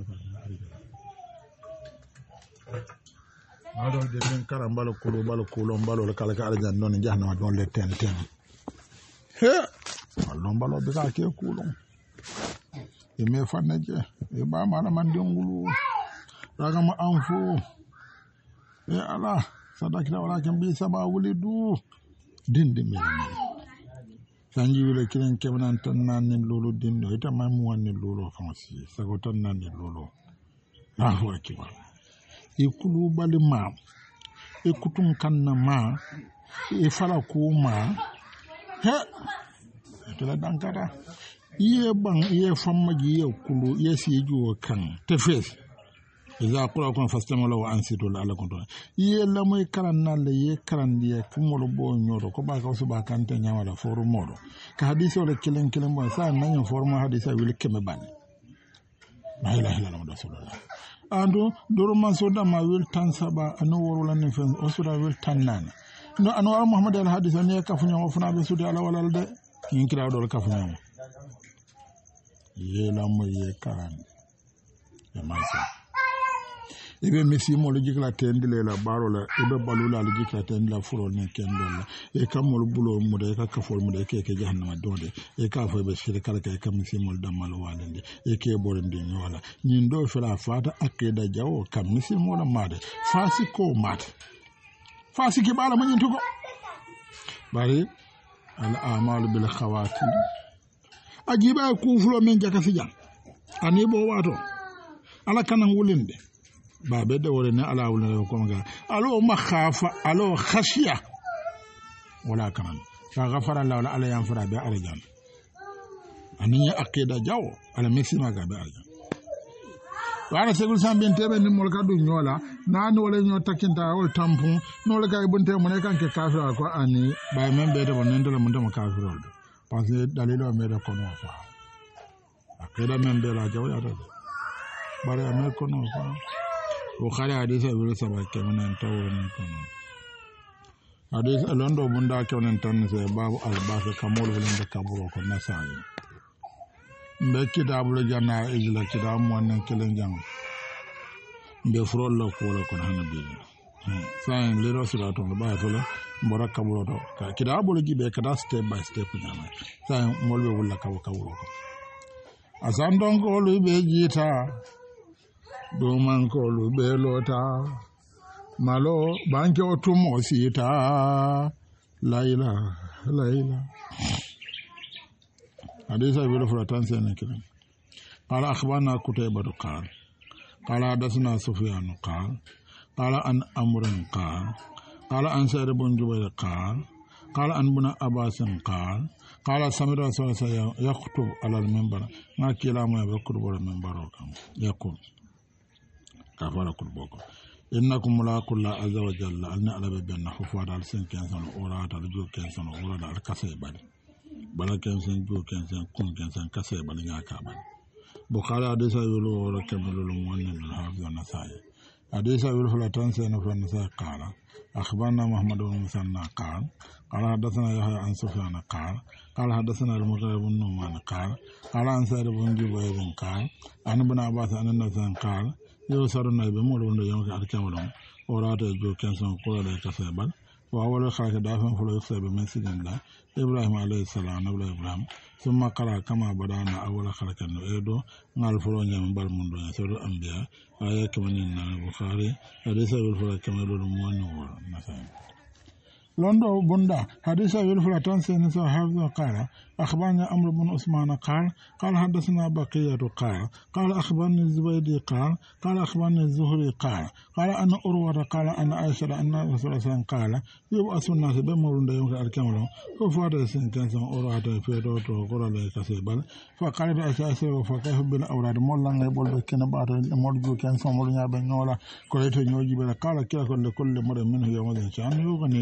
aɗon de min kara mbalo kulo mbalo le kala ka aljan non jahnama don le ten he allo mbalo be ka ke kulo e me fanne je e ba mala man dengulu daga ma anfu e ala sadakira wala kan bi sama wulidu dindi mi sanji wile kilen kebanan tan nan lolo dindo ita mamu wanni lolo fansi sago tan nan lolo Allahu akbar e kulu bali ma e kutum kanna ma e fala ko ma he to la dankara iye bang iye fammaji iye kulu iye sijuwo kan tefes iza qura kon fastamala wa ansitu la ala konto iye lamoy karanna le ye karandiye kumolo bo nyodo ko ba ka so ba kante nyawala foru modo ka hadisi wala kilen bo sa nanyo forma hadisa wil keme ban la ilaha illallah rasulullah ando doro man so dama wil tan saba ano worola ne fen o sura wil tan nana no anwar muhammad al hadith ne kafunya o funa be sudi ala walal de yin kira do kafunya ye la mo ye karan e masa ibe mesi mo lo jikla tendile la barola ibe balula lo jikla tendila furo ne kendola e kamol bulo mo de ka kafol mo de ke jahannama donde e ka fo be shiri kala ke kam mesi mo damal walande e ke borende nyola nyin do fela fata akeda jawo kam mesi mo la made fasi ko mate fasi ke bala mo nyintugo bari al a'malu bil khawatim ajiba ku fulo men jaka fijan ani bo wato ala kanan wulinde babe da wore ne ala wulinde ko maga alo makhafa alo khashiya wala kanan fa ghafara Allah wala ala yanfara bi arjan ani aqida jawo ala mesi maga bi arjan wala segul sambin tebe ni mol kadu nyola nani wala nyo takinta wol tampon no le kay bunte mo ne kanke kafira ko ani bay membe de bon ndela mo ndema kafirol parce que dalilo me de kono fa aqida membe la jawo ya do bare me kono fa o khara hadisa wala sabak kemen tawo ni kono hadis londo bunda kemen tan se babu al-bafi kamul wala kaburo ko nasai mbe kitabul janna ijla kitab mo nan kelen jang mbe frol la ko ko hanabi sain le rosira to ba to la mbora kaburo to ka kitabul gibe kada step by step nyama sain molbe wala kaburo ko asan don ko lu be jita do man ko lu be lota malo banke otumo sita laila حديث أبي الفراتان سنكرم قال أخبرنا كتيبة قال حدثنا سفيان قال عن أمر قال عن سعيد بن جبير قال عن ابن عباس قال سمعت رسول الله يخطب على المنبر ما كلا ما يذكر على المنبر يقول كفر كتبكم إنكم ملاقوا الله عز وجل أن على بين حفاظ على سن كنسان أورات على جو كنسان أورات على كسيبان bala kensen jo kensen kun kensen kase bala nyaka ban bukhari hadisa yulu wala kamulu muannin al-hafiz an-nasai hadisa yulu fulatan sen fa nasai qala akhbarna muhammad ibn musanna qala hadathana yahya an sufyan qala hadathana al-mughira ibn numan qala an sa'id ibn jubayr qala an ibn abbas an nasan qala yusaruna bi mulun yawka al-kamulu orata jo kensen ko la kase bal وأول خلق دافع فلو يخسر بمسجد الله إبراهيم عليه السلام نبي إبراهيم ثم قرأ كما بدأنا أول خلق نعيده نال فلو نعم بالمندو يسور الأنبياء آية كمان البخاري حديث بالفلو كما يقول المؤمن مثلا لندو بندا حديث بالفلو تنسى نساء حافظ قال أخبرنا أمر بن عثمان قال حدثنا بقية قال أخبرني الزبيدي قال أخبرني الزهري قال أنا أروى قال أنا عائشة أن رسول الله قال يبعث الناس بمرون يوم الكامل ففاد سنكن أورات في دوت وقرا لك سيبل فقال بأساس وفكه بالأوراد مولا يقول بكنا بعد المرجو كان سمولنا بنولا كليته نيوجي بلا قال كلا كل مرة منه يوم ذن شان يغني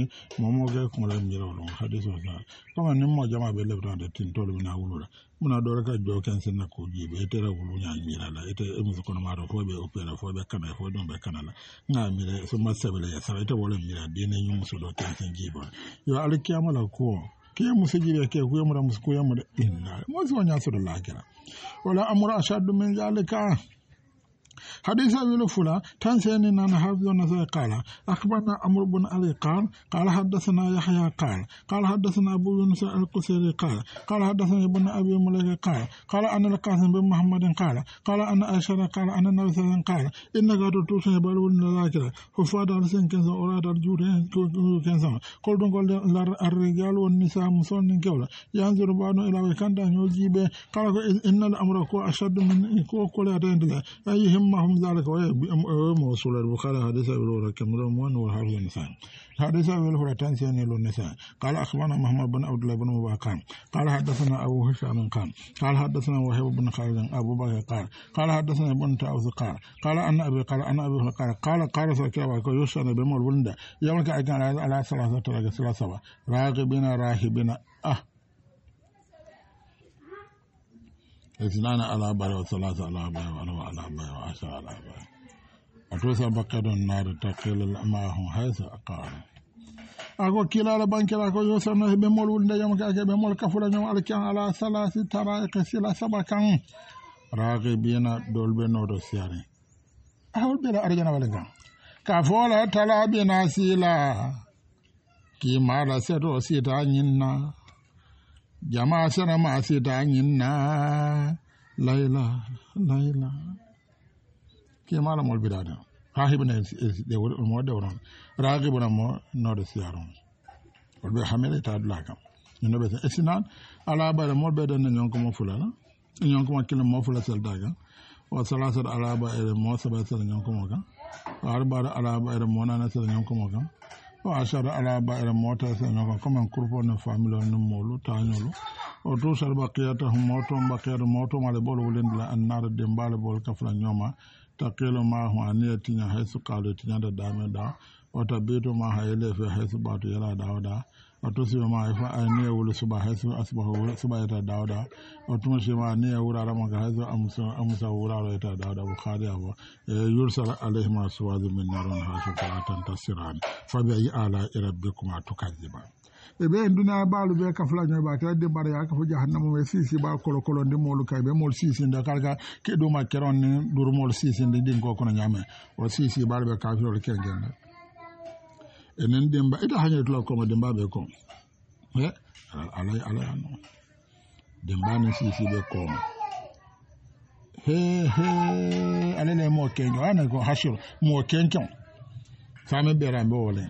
momo ge ko la miro lo hadith o sa ko ni mo jama be le de tin tolu na wulula muna do ka jo kan sen na ko jibe ete ra wulu nya mira la ete e musu kono maro fo be opera fo be kana fo don be kana la na mire so ma sebele ya sa ete wala mira de ne nyu musu do kan sen jibo yo alkiyama la ko ke musu jibe ke ko yamura musu ko yamura inna mo so nya so do la kira wala amra ashadu min zalika حديث أبي الفلا تنسيني أن حافظ النسائي قال أخبرنا عمرو بن علي قال حدثنا يحيى قال حدثنا أبو يونس القصيري قال حدثنا ابن أبي مليكة قال أن القاسم بن محمد قال أن عائشة قال أن النبي صلى الله عليه وسلم قال إنك تطوسن بالون لاكرة ففاد السن كنسا أولاد الجورين كنسا قلت الرجال والنساء مسلمين كولا ينظر بعضهم إلى وكان يجيب قال إن الأمر أشد من كل أتين أيهم ذلك وموصول البخاري حديث أبي هريرة كمل موان والحافظ النسائي حديث أبي هريرة تنسيني للنساء قال أخبرنا محمد بن عبد الله بن مبارك قال حدثنا أبو هشام قال حدثنا وهيب بن خالد أبو بكر قال حدثنا ابن تاوس قال أن أبي قال سكوا يوشنا بمول ولد يوم كان على ثلاثة راغبين راهبين اثنان على بر وثلاثة على بر وعلى بر وعشرة على بر وتوسع بقية النار تقيل معهم حيث أقال أقول كلا لبنكلا أقول يوسف بمول ولد يوم كأك بمول كفر يوم على ثلاث طرائق سلا سبكان راغبين دول بنور سياري أقول بلا أرجنا ولكن كفولا تلا بنا سيلا كما رسلوا سيتانينا jama'a sana ma sai ta yinna laila ke mala mol bidada rahibna de mo de wonon ragibuna mo no de siaron wolbe hamele ta dlaka no be esinan ala bare mol be den nyon ko mo fulala nyon ko makile mo fula sel daga wa salasat ala bare mo sabata nyon ko mo kan arba ala bare mo nana sel nyon ko mo kan wa ashara ala ba'ira mota sa no comme un groupe de famille no molu tañolo o to sar baqiyata moto male bol wolen la annar de mbale bol kafla nyoma taqilo ma hu aniyati nya haysu qalu tinya da dame da o tabitu ma hayele fe haysu batu yala dawda o to si ma fa aniya wulu suba haysu asbahu suba yata dawda o to si ma aniya wura rama ga haysu amsa wura yata dawda bukhari abo yursal alayhi ma suwazu min narun hasu fatan tasiran fa bi ala rabbikuma tukazziban ebe nduna balu be ka fla nyoba ka de bare ya ka fu jahannama we sisi ba kolo ndi molu kay be mol sisi nda kalga ke do ma keron ni dur mol sisi ndi din ko kono nyame o sisi balu be ka fi ol kengen enen demba ita hanya to ko mo demba be ko alay ano demba ni sisi be ko he alele mo kengo ana ko hashir mo kenken same be rambe wole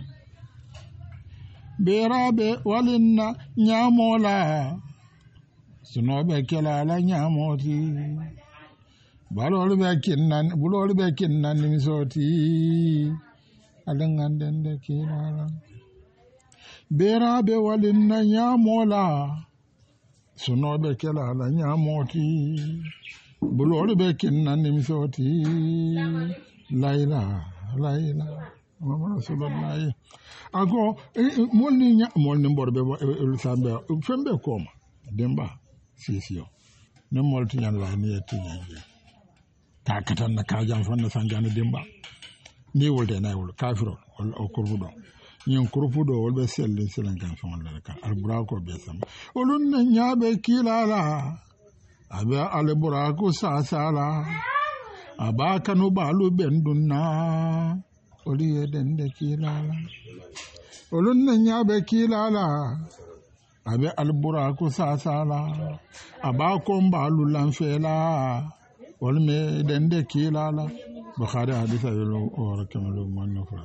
berabe walinna nyamola sunobe kela la nyamoti bulol be kinnan ni soti alangandende kila berabe walinna nyamola sunobe kela la nyamoti bulol be kinnan ni soti laila mama rasulullah ago molni mborbe sambe fembe koma demba sisiyo ne molti nyan la ni etinyanje ta katan na kajan fanna sanjana demba ni wolde na wol kafiro o kurbudo nyen kurbudo wolbe sellin silan kan fon la ka alburako be sam olun ne nyabe kilala abe alburako sasala abaka no balu bendunna oliye dende kilala olun nyabe kilala abe alburaku sasala abako mbalu lanfela olme dende kilala bukhari hadisa yelo ora kamalu manufra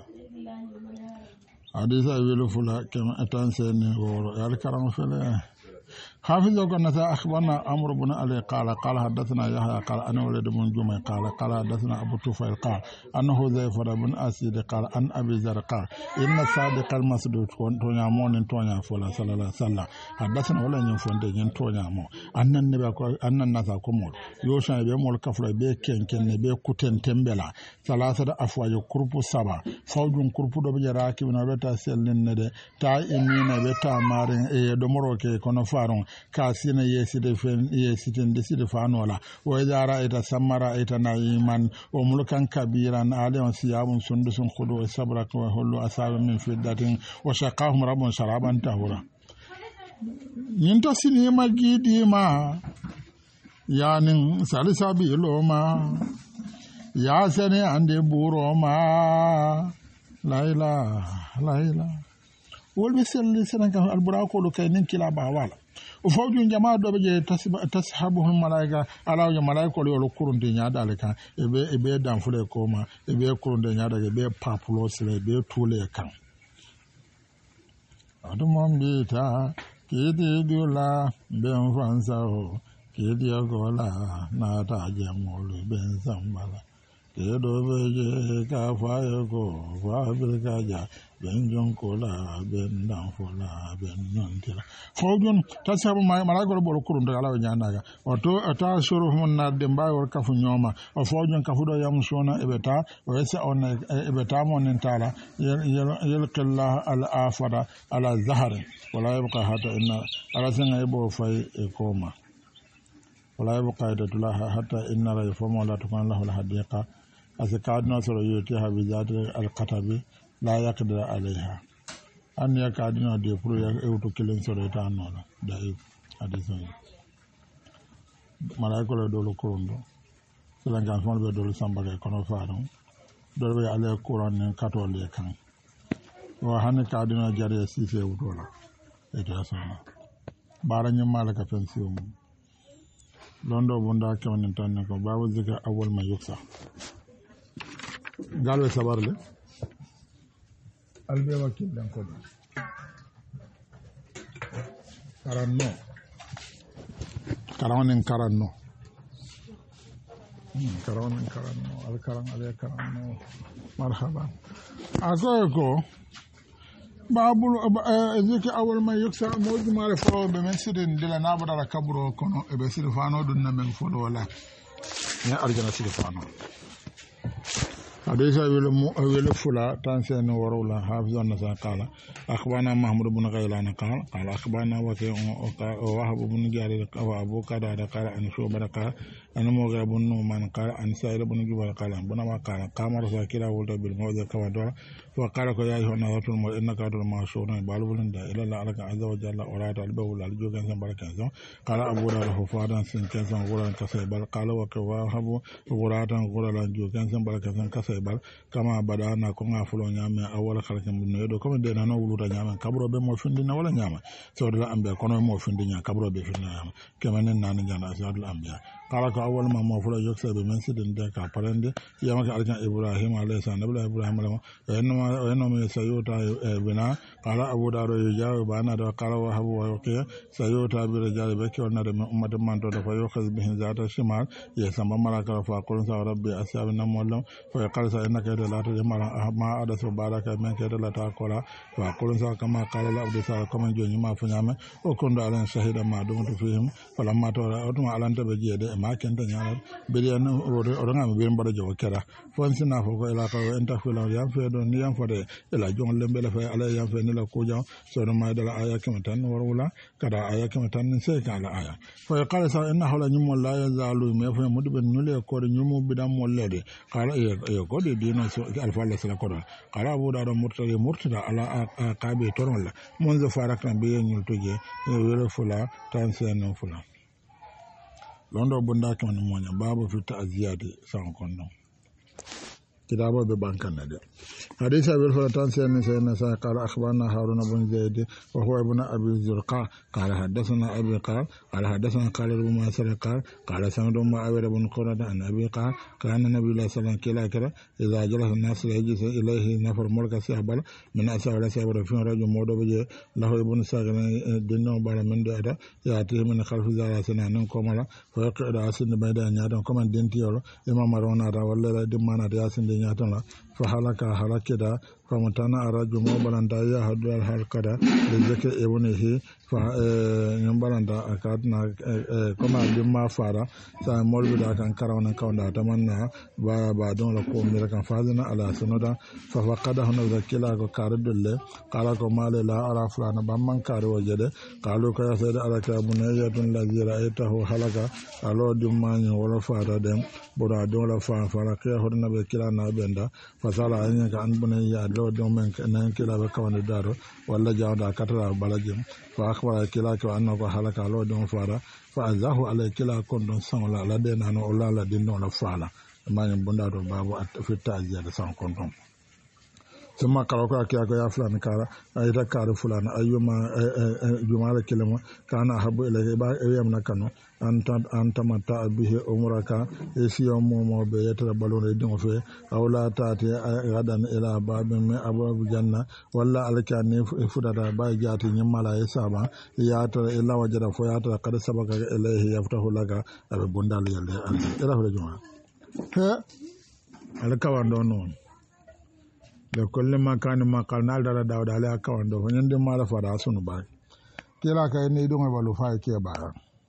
hadisa yelo fula kama atansene ora yal karam fele حافظ وقال أخبرنا عمرو بن علي قال حدثنا يحيى قال أنا ولد بن جمع قال حدثنا أبو طفيل قال أنه حذيفة بن أسيد قال أن أبي ذر قال إن الصادق المصدوق تونيا مون تونيا فلا صلى الله عليه وسلم حدثنا ولا ينفون دي تونيا مو أن النبي أن الناس كمول يوشا بيمول كفر بي كن بي كوتن تمبلا ثلاثة أفواج كربو سبع فوج كربو دو بجراكي بنا بتا سلين ندي تا إمين بتا مارين دمروكي كونو فارون كاسين يسيتين دسيد فانولا وإذا رأيت سما رأيت نعيما وملكا كبيرا عليهم ثياب سندس خضر صبرك وهل أصاب من فضة وشقاهم رب شرابا طهورا ينتا سينما جيديما يعني سالسا بيلوما يا سني عندي بوروما لا إله والبسل سنك البراكو لكي ننكلا بحوالا وفوجون جماعة دوبجي تسحبهم ملائكة على ملائكة ليولو كورون دي نيادا لكا إبه دانفولي كوما إبه كورون دي نيادا إبه بابلوس إبه تولي كان أدومم بيتا كيدي دولا بين فانساو كيدي أغولا ناتا جمولي بين سامبالا kedo beje ka fayo ko fabil ka ja ben jon ko la ben dan fo la ben non tira fawjon tasabu mala go bolo kurun da ala nyanda ga wato ata shuruhum na de mbay wor kafu nyoma o fawjon kafu do yam sona ebeta o yesa on ebeta mon tala yalqillah al afada ala zahar wala yabqa hatta inna ala sanga ibo fay e koma wala yabqa hatta inna la yafmu la tukun lahu al hadiqa أسكادنا سر يوتيها بذات القطب لا يقدر عليها أن يكادنا ديفرو يوتو كلين سر يتانولا دايب أديسون ملاك ولا دولو كروندو سلنجان فون بدولو سامباغي كونو فارون دولو على كوران كاتولي كان وهاني كادنا جاري سيسي وتولا إتياسونا باراني مالك فنسيوم لوندو بوندا كمان تانيكو بابو زكا أول ما يكسا galwe sabarle albe wakil dan ko karanno alkaranno marhaban agogo babul ezeki awol may yoksa modu mare fo be men sidin dila nabara kabro kono e be sidin fano dun na men fo wala ne arjana sidin fano حديث أول فلا تنسين ورولا حافظ النساء قال أخبرنا محمود بن غيلان قال أخبرنا وهب بن جارير وأبو قتادة قال أن شعبة قال أن مغير بن نعمان قال أن سعيد بن جبير قال بنما قال قام رسول الله ولد بالموت كودوا وقال يا أيها الناس إنك أدر ما شورنا بالبلند إلى الله عز وجل أراد البول الجوجان سباركان قال أبو داود حفاظا سنكان غوران كسيبال قال وكواهب غوران غوران جوجان سباركان كسيبال كما بدأنا كنا فلان يامي أول خلق من يدو كم دينا نقول رجعنا كبر بموفندنا ولا نعمة سود الأنبياء كنا موفندنا كبر بفندنا كمان نان جانا سود الأنبياء قال كأول ما موفلا يكسب بمن سيدنا كابرند يوم كأرجع إبراهيم عليه السلام نبلا إبراهيم لما وإنما سيوتا بنا قال أبو داود يجاوب بنا قال وهب ويوكي سيوتا برجال بكي ونادى أمة من تود فيأخذ به ذات الشمال يسمى ملاك فأقول ربي أسألنا مولم فيقال إنك لا تجمع ما أدرس بارك من كذا لا تأكل فأقول كما قال العبد صالح كما جوني ما فنيامه وكنت على شهيدا ما دمت فيهم فلما ترى أتما على أنت بجيد ما كنت نعلم بديان أورنا بين بدر وكرا فانسنا فوق إلى قوة أنت في لون يام في دون يام فده إلى جون لمبلا في على يام في نلا كوجا سورة ما يدل آية كم تن ورولا كذا آية كم تن نسيك على آية فيقال سا إن حول نيم لا يزال ما في مدب نولي كور نيم بدم ولدي قال إيه كودي دينا الفا لسلا كورا قال أبو داود مرتدى على قابي تورلا منذ فارقنا بين يلتجي ويرفلا تنسين فلا londo bunda kan monya babu fi ta'ziyati san kondo كتابه ببانكان ده حديث أبي الفلتان سيدنا قال أخبرنا هارون بن زيد وهو ابن أبي الزرقاء قال حدثنا أبي قال حدثنا قال ابن ماسر قال سمعت معاوية بن قرة عن أبي قال كان النبي صلى الله عليه وسلم كلا إذا جلس الناس يجلس إليه نفر ملك سيحبل من أسعى ولا سيحبل في رجل مودو بجي له ابن ساقنا دينه بار من دعا يأتيه من خلف زارة سنانين كمالا فيقعد أسن بيدا نياتن كمان دينتي يولو إمام مرونا ولا دمانا ياسن دينياتن فحلق حلقدا فمتنا أرجو موبلاندا يهدو الحلقدا لذكر ابنه فنبلاندا أكادنا كما دماء فارا سامول بدا كان كراونا كوندا تمنى بعدون لكم ملكا فازنا على سنودا ففقده نذكلا كارد الله قال كما لا أرى فلان بمن كار وجده قالوا كيا سيد على كابنية الذي رأيته حلقا قالوا دماء ولا فارا دم بدا دون فارا كيا هدنا بكلا نابندا fasala anya ka an bune ya do do men nan kila be kawande daro walla jawda katara balajim fa akhbara kila ko anna ko halaka lo don fara fa azahu ala kila kon don sanla la de nano olla la din don la fala man bunda do babu at fitta ajiya da san kon don ثم قالوا كيا يا فلان كارا ايدا كار فلان ايما جمال كلمه كان احب اليه با يمنا كانوا انت متى به عمرك يسيوم مو بيتر بالون دين في اولا تاتي غدان الى باب من ابواب الجنه ولا الكان فددا با جاتي نمالا يسابا ياتر الا وجد فياتر قد سبق اليه يفتح لك ابي بندال يله الى جمال الكوان دون da kullum makani makarnal da dawda ala akawando fanyen din mala fara sunu ba kila ka ni don ba lu fa ke ba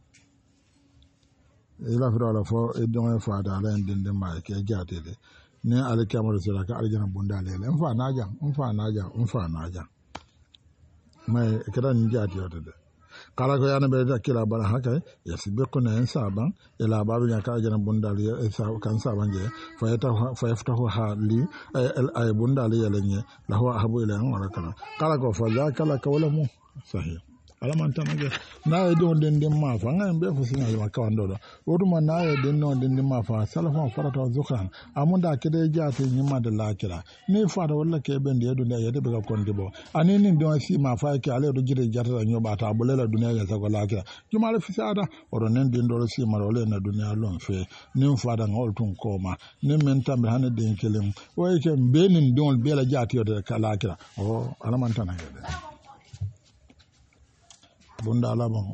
ila fira la fo don fa da ala din din ma ke jate de ne ala kamar sura ka aljana bunda le en fa naja mai kiran ni jate yote de kala ko yana be da kila bara haka yasbiquna insaban ila babu ya ka aljana bunda le kan saban je fa yaftahu hali ay bunda le yelenye lahu habu ila ngora kala ko fa za kala kawla mu sahih alamanta nage na yi don den ma fa ngan be fu singa ma ka wando do woduma na yi den no den ma fa salafa farata zukran amunda kede jate ni ma da lakira ni fa da walla ke ben de do ne yede be ka konde bo anini don si ma fa ke ale do jire jata nyo ba ta bulela duniya ya sago lakira juma le fisada oro nen den do si ma role na duniya lon fe nin fa da ngol tun koma nin men tambe hanen den kelim o ke benin don be la jate yo de ka lakira o alamanta nage de bunda laban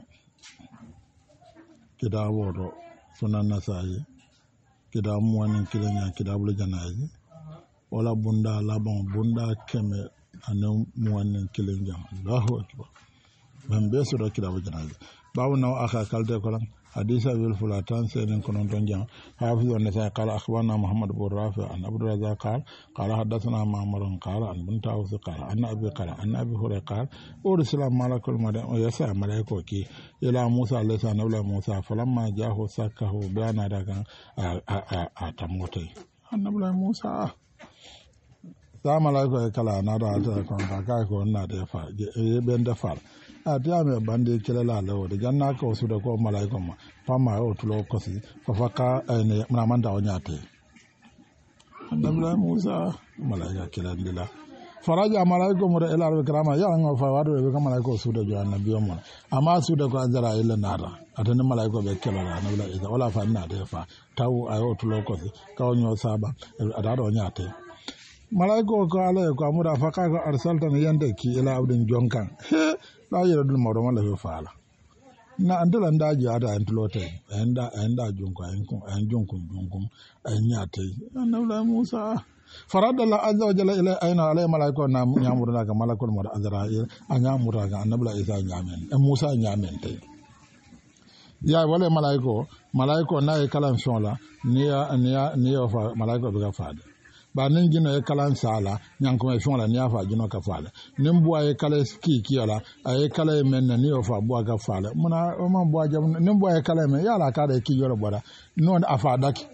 kida wodo sunan nasayi kida muwanin kilenya kida bulu janayi wala bunda laban bunda keme anan muwanin kilenya Allahu akbar ban be su da kida bulu janayi babu nawa aka kalde kolan حديث أبي الفلاتان سيدنا كنون تنجان حافظ النساء قال أخبرنا محمد بن رافع عن عبد الرزاق قال حدثنا معمر قال عن بن طاووس قال عن أبي هريرة قال أرسل ملك الموت ويسعى ملائكة إلى موسى عليه السلام نبي موسى فلما جاءه سكه بيان دكان أتموتي النبي موسى sa malaika kala na da ta kan ka ko na da fa je ben da far a ta me bande kala la lawo da janna ko su da ko malaika ma fa ma o tulo ko si fa fa ka ne na man da onya te andamla Musa malaika kala dila faraja malaika mu da ila rabbi karama ya an fa wado be ka malaika su da jo annabi mu amma su da ko azara ila nara atani malaika be kala na nabla ida wala fa na da fa taw ayo tulo ko si ka onyo saba ada do onya te malaiko ko ala ko amura faka ko arsalta ne yande ki ila abdin jonkan la yira dul mawdo wala fe faala na andala ndaji ada entlote enda jonko en jonkon en nyate annabi Musa faradalla azza wa jalla ila ayna alay malaiko na nyamura ga malakul mud azrail anyamura ga annabi Isa nyamen en Musa nyamen tay ya wala malaiko na e kalan shola niya fa malaiko be ga faade ba nin gino e kalan sala nyan ko e fonla ni afa gino ka fala nin buwa e kala ski kiyala ay kala men ni ofa buwa ka fala muna o man buwa jam nin buwa e kala men yala ka da ki yoro bora non afa daki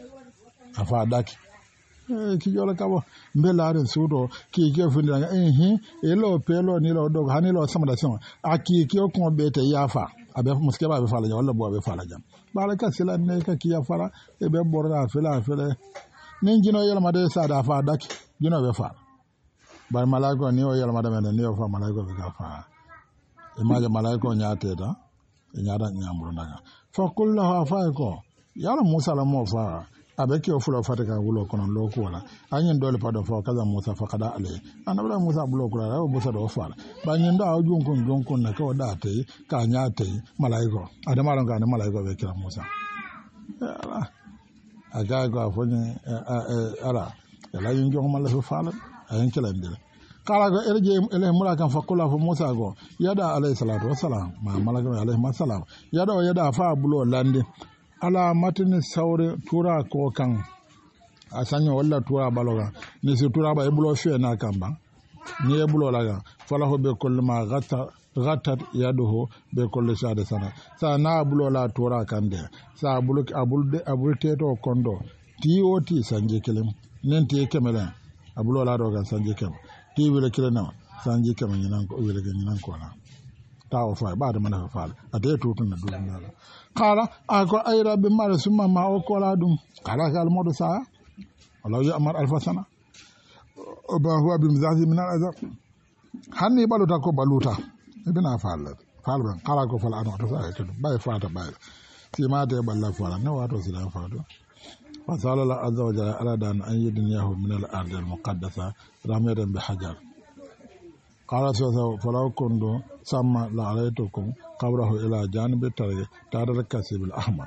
ki yoro ka bo mbelarin sudo ki ke fundira e lo pelo ni lo do hani lo sama da sama aki ki o ko bete yafa abe muske ba be fala wala buwa be fala jam baraka sila ne ka ki ya fala e be borra fela nin jino yelma de sada fa dak jino be fa bar malaiko ni o yelma de men ni o fa malaiko be ka fa imaje malaiko nyaate da nyaada nyamru daga fa kullahu fa ko yala musa la mo fa abeke o fulo fataka wulo kono loko wala anyen dole pado fa kaza musa fa kada ale anabla musa bulo kula o musa do fa ba nyen da o jonkon na ko da te ka nyaate malaiko adama ran ga malaiko be kira musa ala aga go afoni ala yala yin jong mala fa fala ayen kila ndira kala go erje ele mura kan fa kula fa musa go yada alayhi salatu wassalam ma malaika alayhi salam yada fa bulo lande ala matini sawre tura ko kan asanyo wala tura baloga ni si tura ba ebulo fe na kamba ni ebulo laga fala ho be kol ma gata yaduhu be kol shade sana sa na bulo la tura kande sa abul teto kondo ti sanje kelem nenti kemela abulo la do kan sanje kem ti wele kelena sanje kem nyinan ko wele nyinan ko la tawo fa ba da mana fa ade tutun na duniya kala ako ayra be mare summa ma o kola dum kala kal modu sa wala ya amar alfa sana o ba huwa bi mizazi min al azab hanni baluta ko baluta ibina falla falban kala ko fala anu to sa ke bay fata bay si ma de balla fala ne wato sila fado wa sallallahu azza wa jalla ala dan an yudniyahu min al ardi al muqaddasa ramadan bi hajar qala so falaw kundu sama la alaytukum qabrahu ila janibi targe tadar kasib al ahmar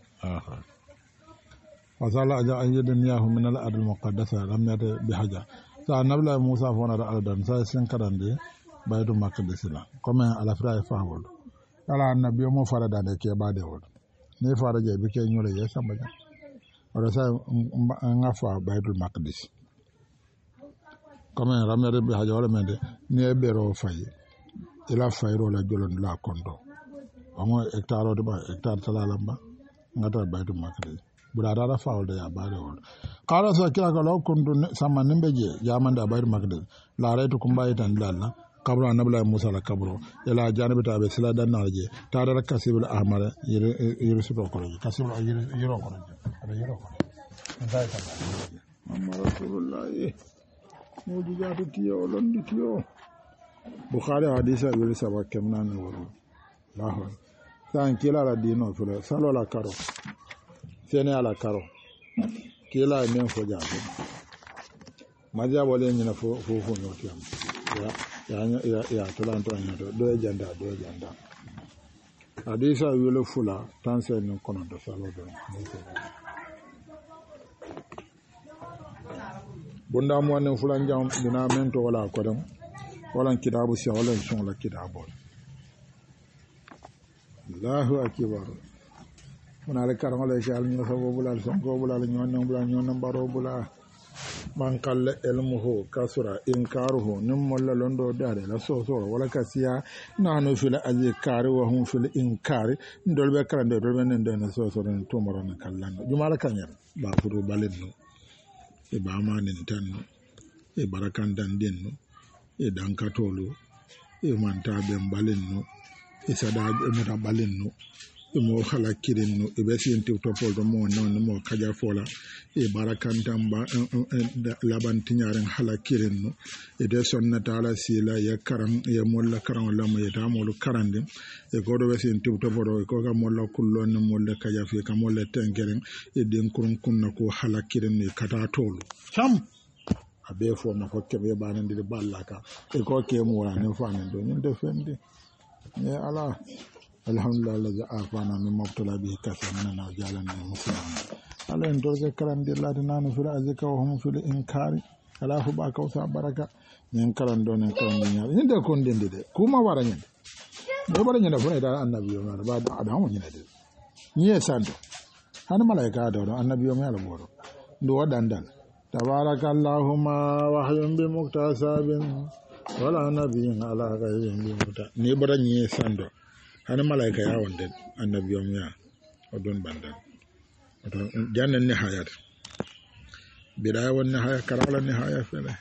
wa sala aja ayyidin yahu min al ard al muqaddasa lam yata bi hajar sa nabla musa fona da aldan sa sin kadande baydu maqdis la comme ala fra fawol ala nabi mo farada de ke bade wol ne fara je bi ke nyole ye samba ja wala sa ngafa baydu maqdis comme ramere bi hajar wala mende ne bero fayi ila fayro la jolon la kondo amo hectare de ba hectare talala ba ngata baytu makri bura dara faul de ya bare wol qala sa kila ko law kondo sama nimbe je jamanda baytu makri la raytu kumbayi tan lalla kabro anabla musa la kabro ila janibi tabe sila dan narje tadara kasibul ahmar yiri suto ko kasibul yiro ko ada yiro ko ndai ta amma rasulullah mujizatu tiyo londi tiyo Bukhari hadisa wili saba kemna ne woro laho san kila la dino fule salo la karo sene ala karo kila men fo jabe maja wole nyina fo nyoti am ya to lan to nyato do janda hadisa wili fula tanse no kono do salo do bunda mo ne fulan jam dina mento wala ko dem wala kitabu si wala son la kitabu Allahu akbar mona le karama le jall ñu fa bulal son ko bulal ñon baro bula man kal ilmuhu kasura inkaruhu nim molla londo dare la so wala kasiya nanu fil azkari wa hum fil inkari ndol be karande do men den so ren to morona kallan jumala kanyar ba furu balin e ba manin tan e barakan dan den e dankatolu e mantaɓe mbalinno e saɗaɓe mota ɓalinno e mo hala kirinno e ɓe sinti topolɗo mo noon mo kaja fola e barakantamba laɓantiñaren hala kirinno e de sonnatala sila ye karan ye molla karan lamo yetamolu karande e koɗo ɓe sinti topoɗo e koka molla kullonne molle kaja fi ka molle tenkeren e ɗin kurun kunna ko hala kirinno e katatolu sam abe fo na ko kebe banan de ballaka e ko ke mo wala ne fanan do min defendi ne ala alhamdulillah allazi afana min mabtala bi kasana na jalana muslimin ala en dorge karande lati nanu fil azika wa hum fil inkari ala fu ba kausa baraka nen karando nen karando nyaade ni de kon dende de kuma wara nyen do bara nyen fo da annabi yo ba da hawo nyen de ni sando han malaika do annabi yo mala boro ndo wadandal تبارك اللهم وحي بمكتسب ولا نبي على غير بمكتسب ni bara ni sando hana malaika ya wonde annabi yom ya odon bandan jannan ni hayat bidaya won ni hayat karawla ni hayat fele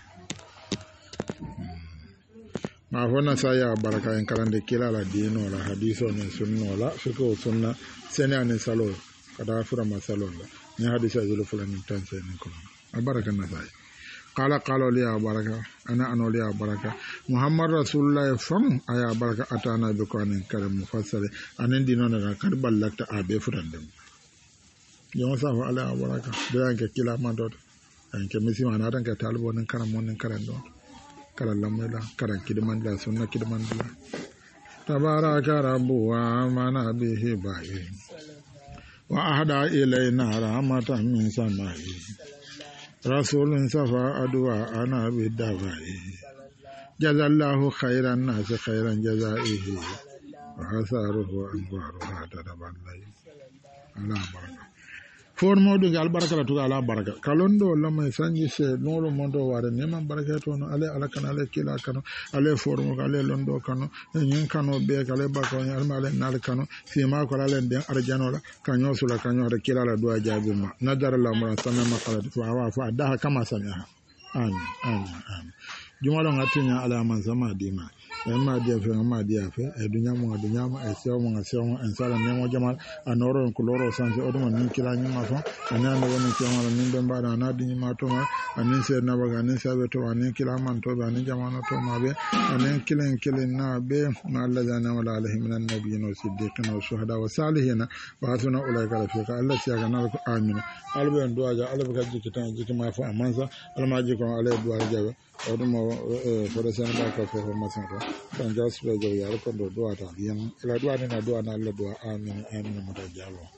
ma fona saya baraka en kalande kila la dino la hadiso ni sunno la fiko sunna sene ani salo kada fura masalo la ni hadisa yelo fulani tan sen ko البركة النسائي قال لي يا بركة أنا لي يا بركة محمد رسول الله فم أيا بركة أتانا بقرآن كريم مفسر أن ديننا قد بلغت أبي فرندم يوم سافر على بركة ده كلا ما دوت أنك مسي ما نادن كتالبو نكرم ونكرم دوت كلا لملا كلا كدمان لا سنة كدمان لا تبارك رب وآمنا به باي وأهدى إلينا رحمة من سمائه رسول صفى أدواء أنا بالدواء جزا الله خير الناس خيرا جزائه وآثاره وأنوارها تتبلي على بركة فور مودو قال بركة لتوغا على بركة كالوندو لما يسانجي سي نورو موندو وارن يمن بركة تونو على كان على كلا كانو على فور مو على لوندو كانو نين كانو بيك على باكو على نال كانو فيما كو على دين ارجانو لا كانيو سولا كانيو على كلا لا دوا جابما نظر الله مرا سما ما قالت فوا ده كما سمعها آمين آمين آمين جمالو ngatinya ala man sama dima ma dia fe ma dia fe e dunya mo e sewo en sala nemo jamal anoro ko loro sanse o dum nin kila nyima fa anana woni ko mala nin be mbada na dinyi ma to ma anin se na baga nin sabe to anin kila man to be anin jamano to ma be anin kilen na be ma alladana wala alaihim minan nabiyyin wa siddiqin wa shuhada wa salihin wa hasuna ulaika rafiqa allah ya ganal ko amina albe en duaja albe ka jikitan jikima fa amansa almaji ko ale duaja jabe o dum fode sen ba ko fo masan ko dan jas be jaw yar ko do ta bien ila duwa na Allah duwa amin amin mo ta jalo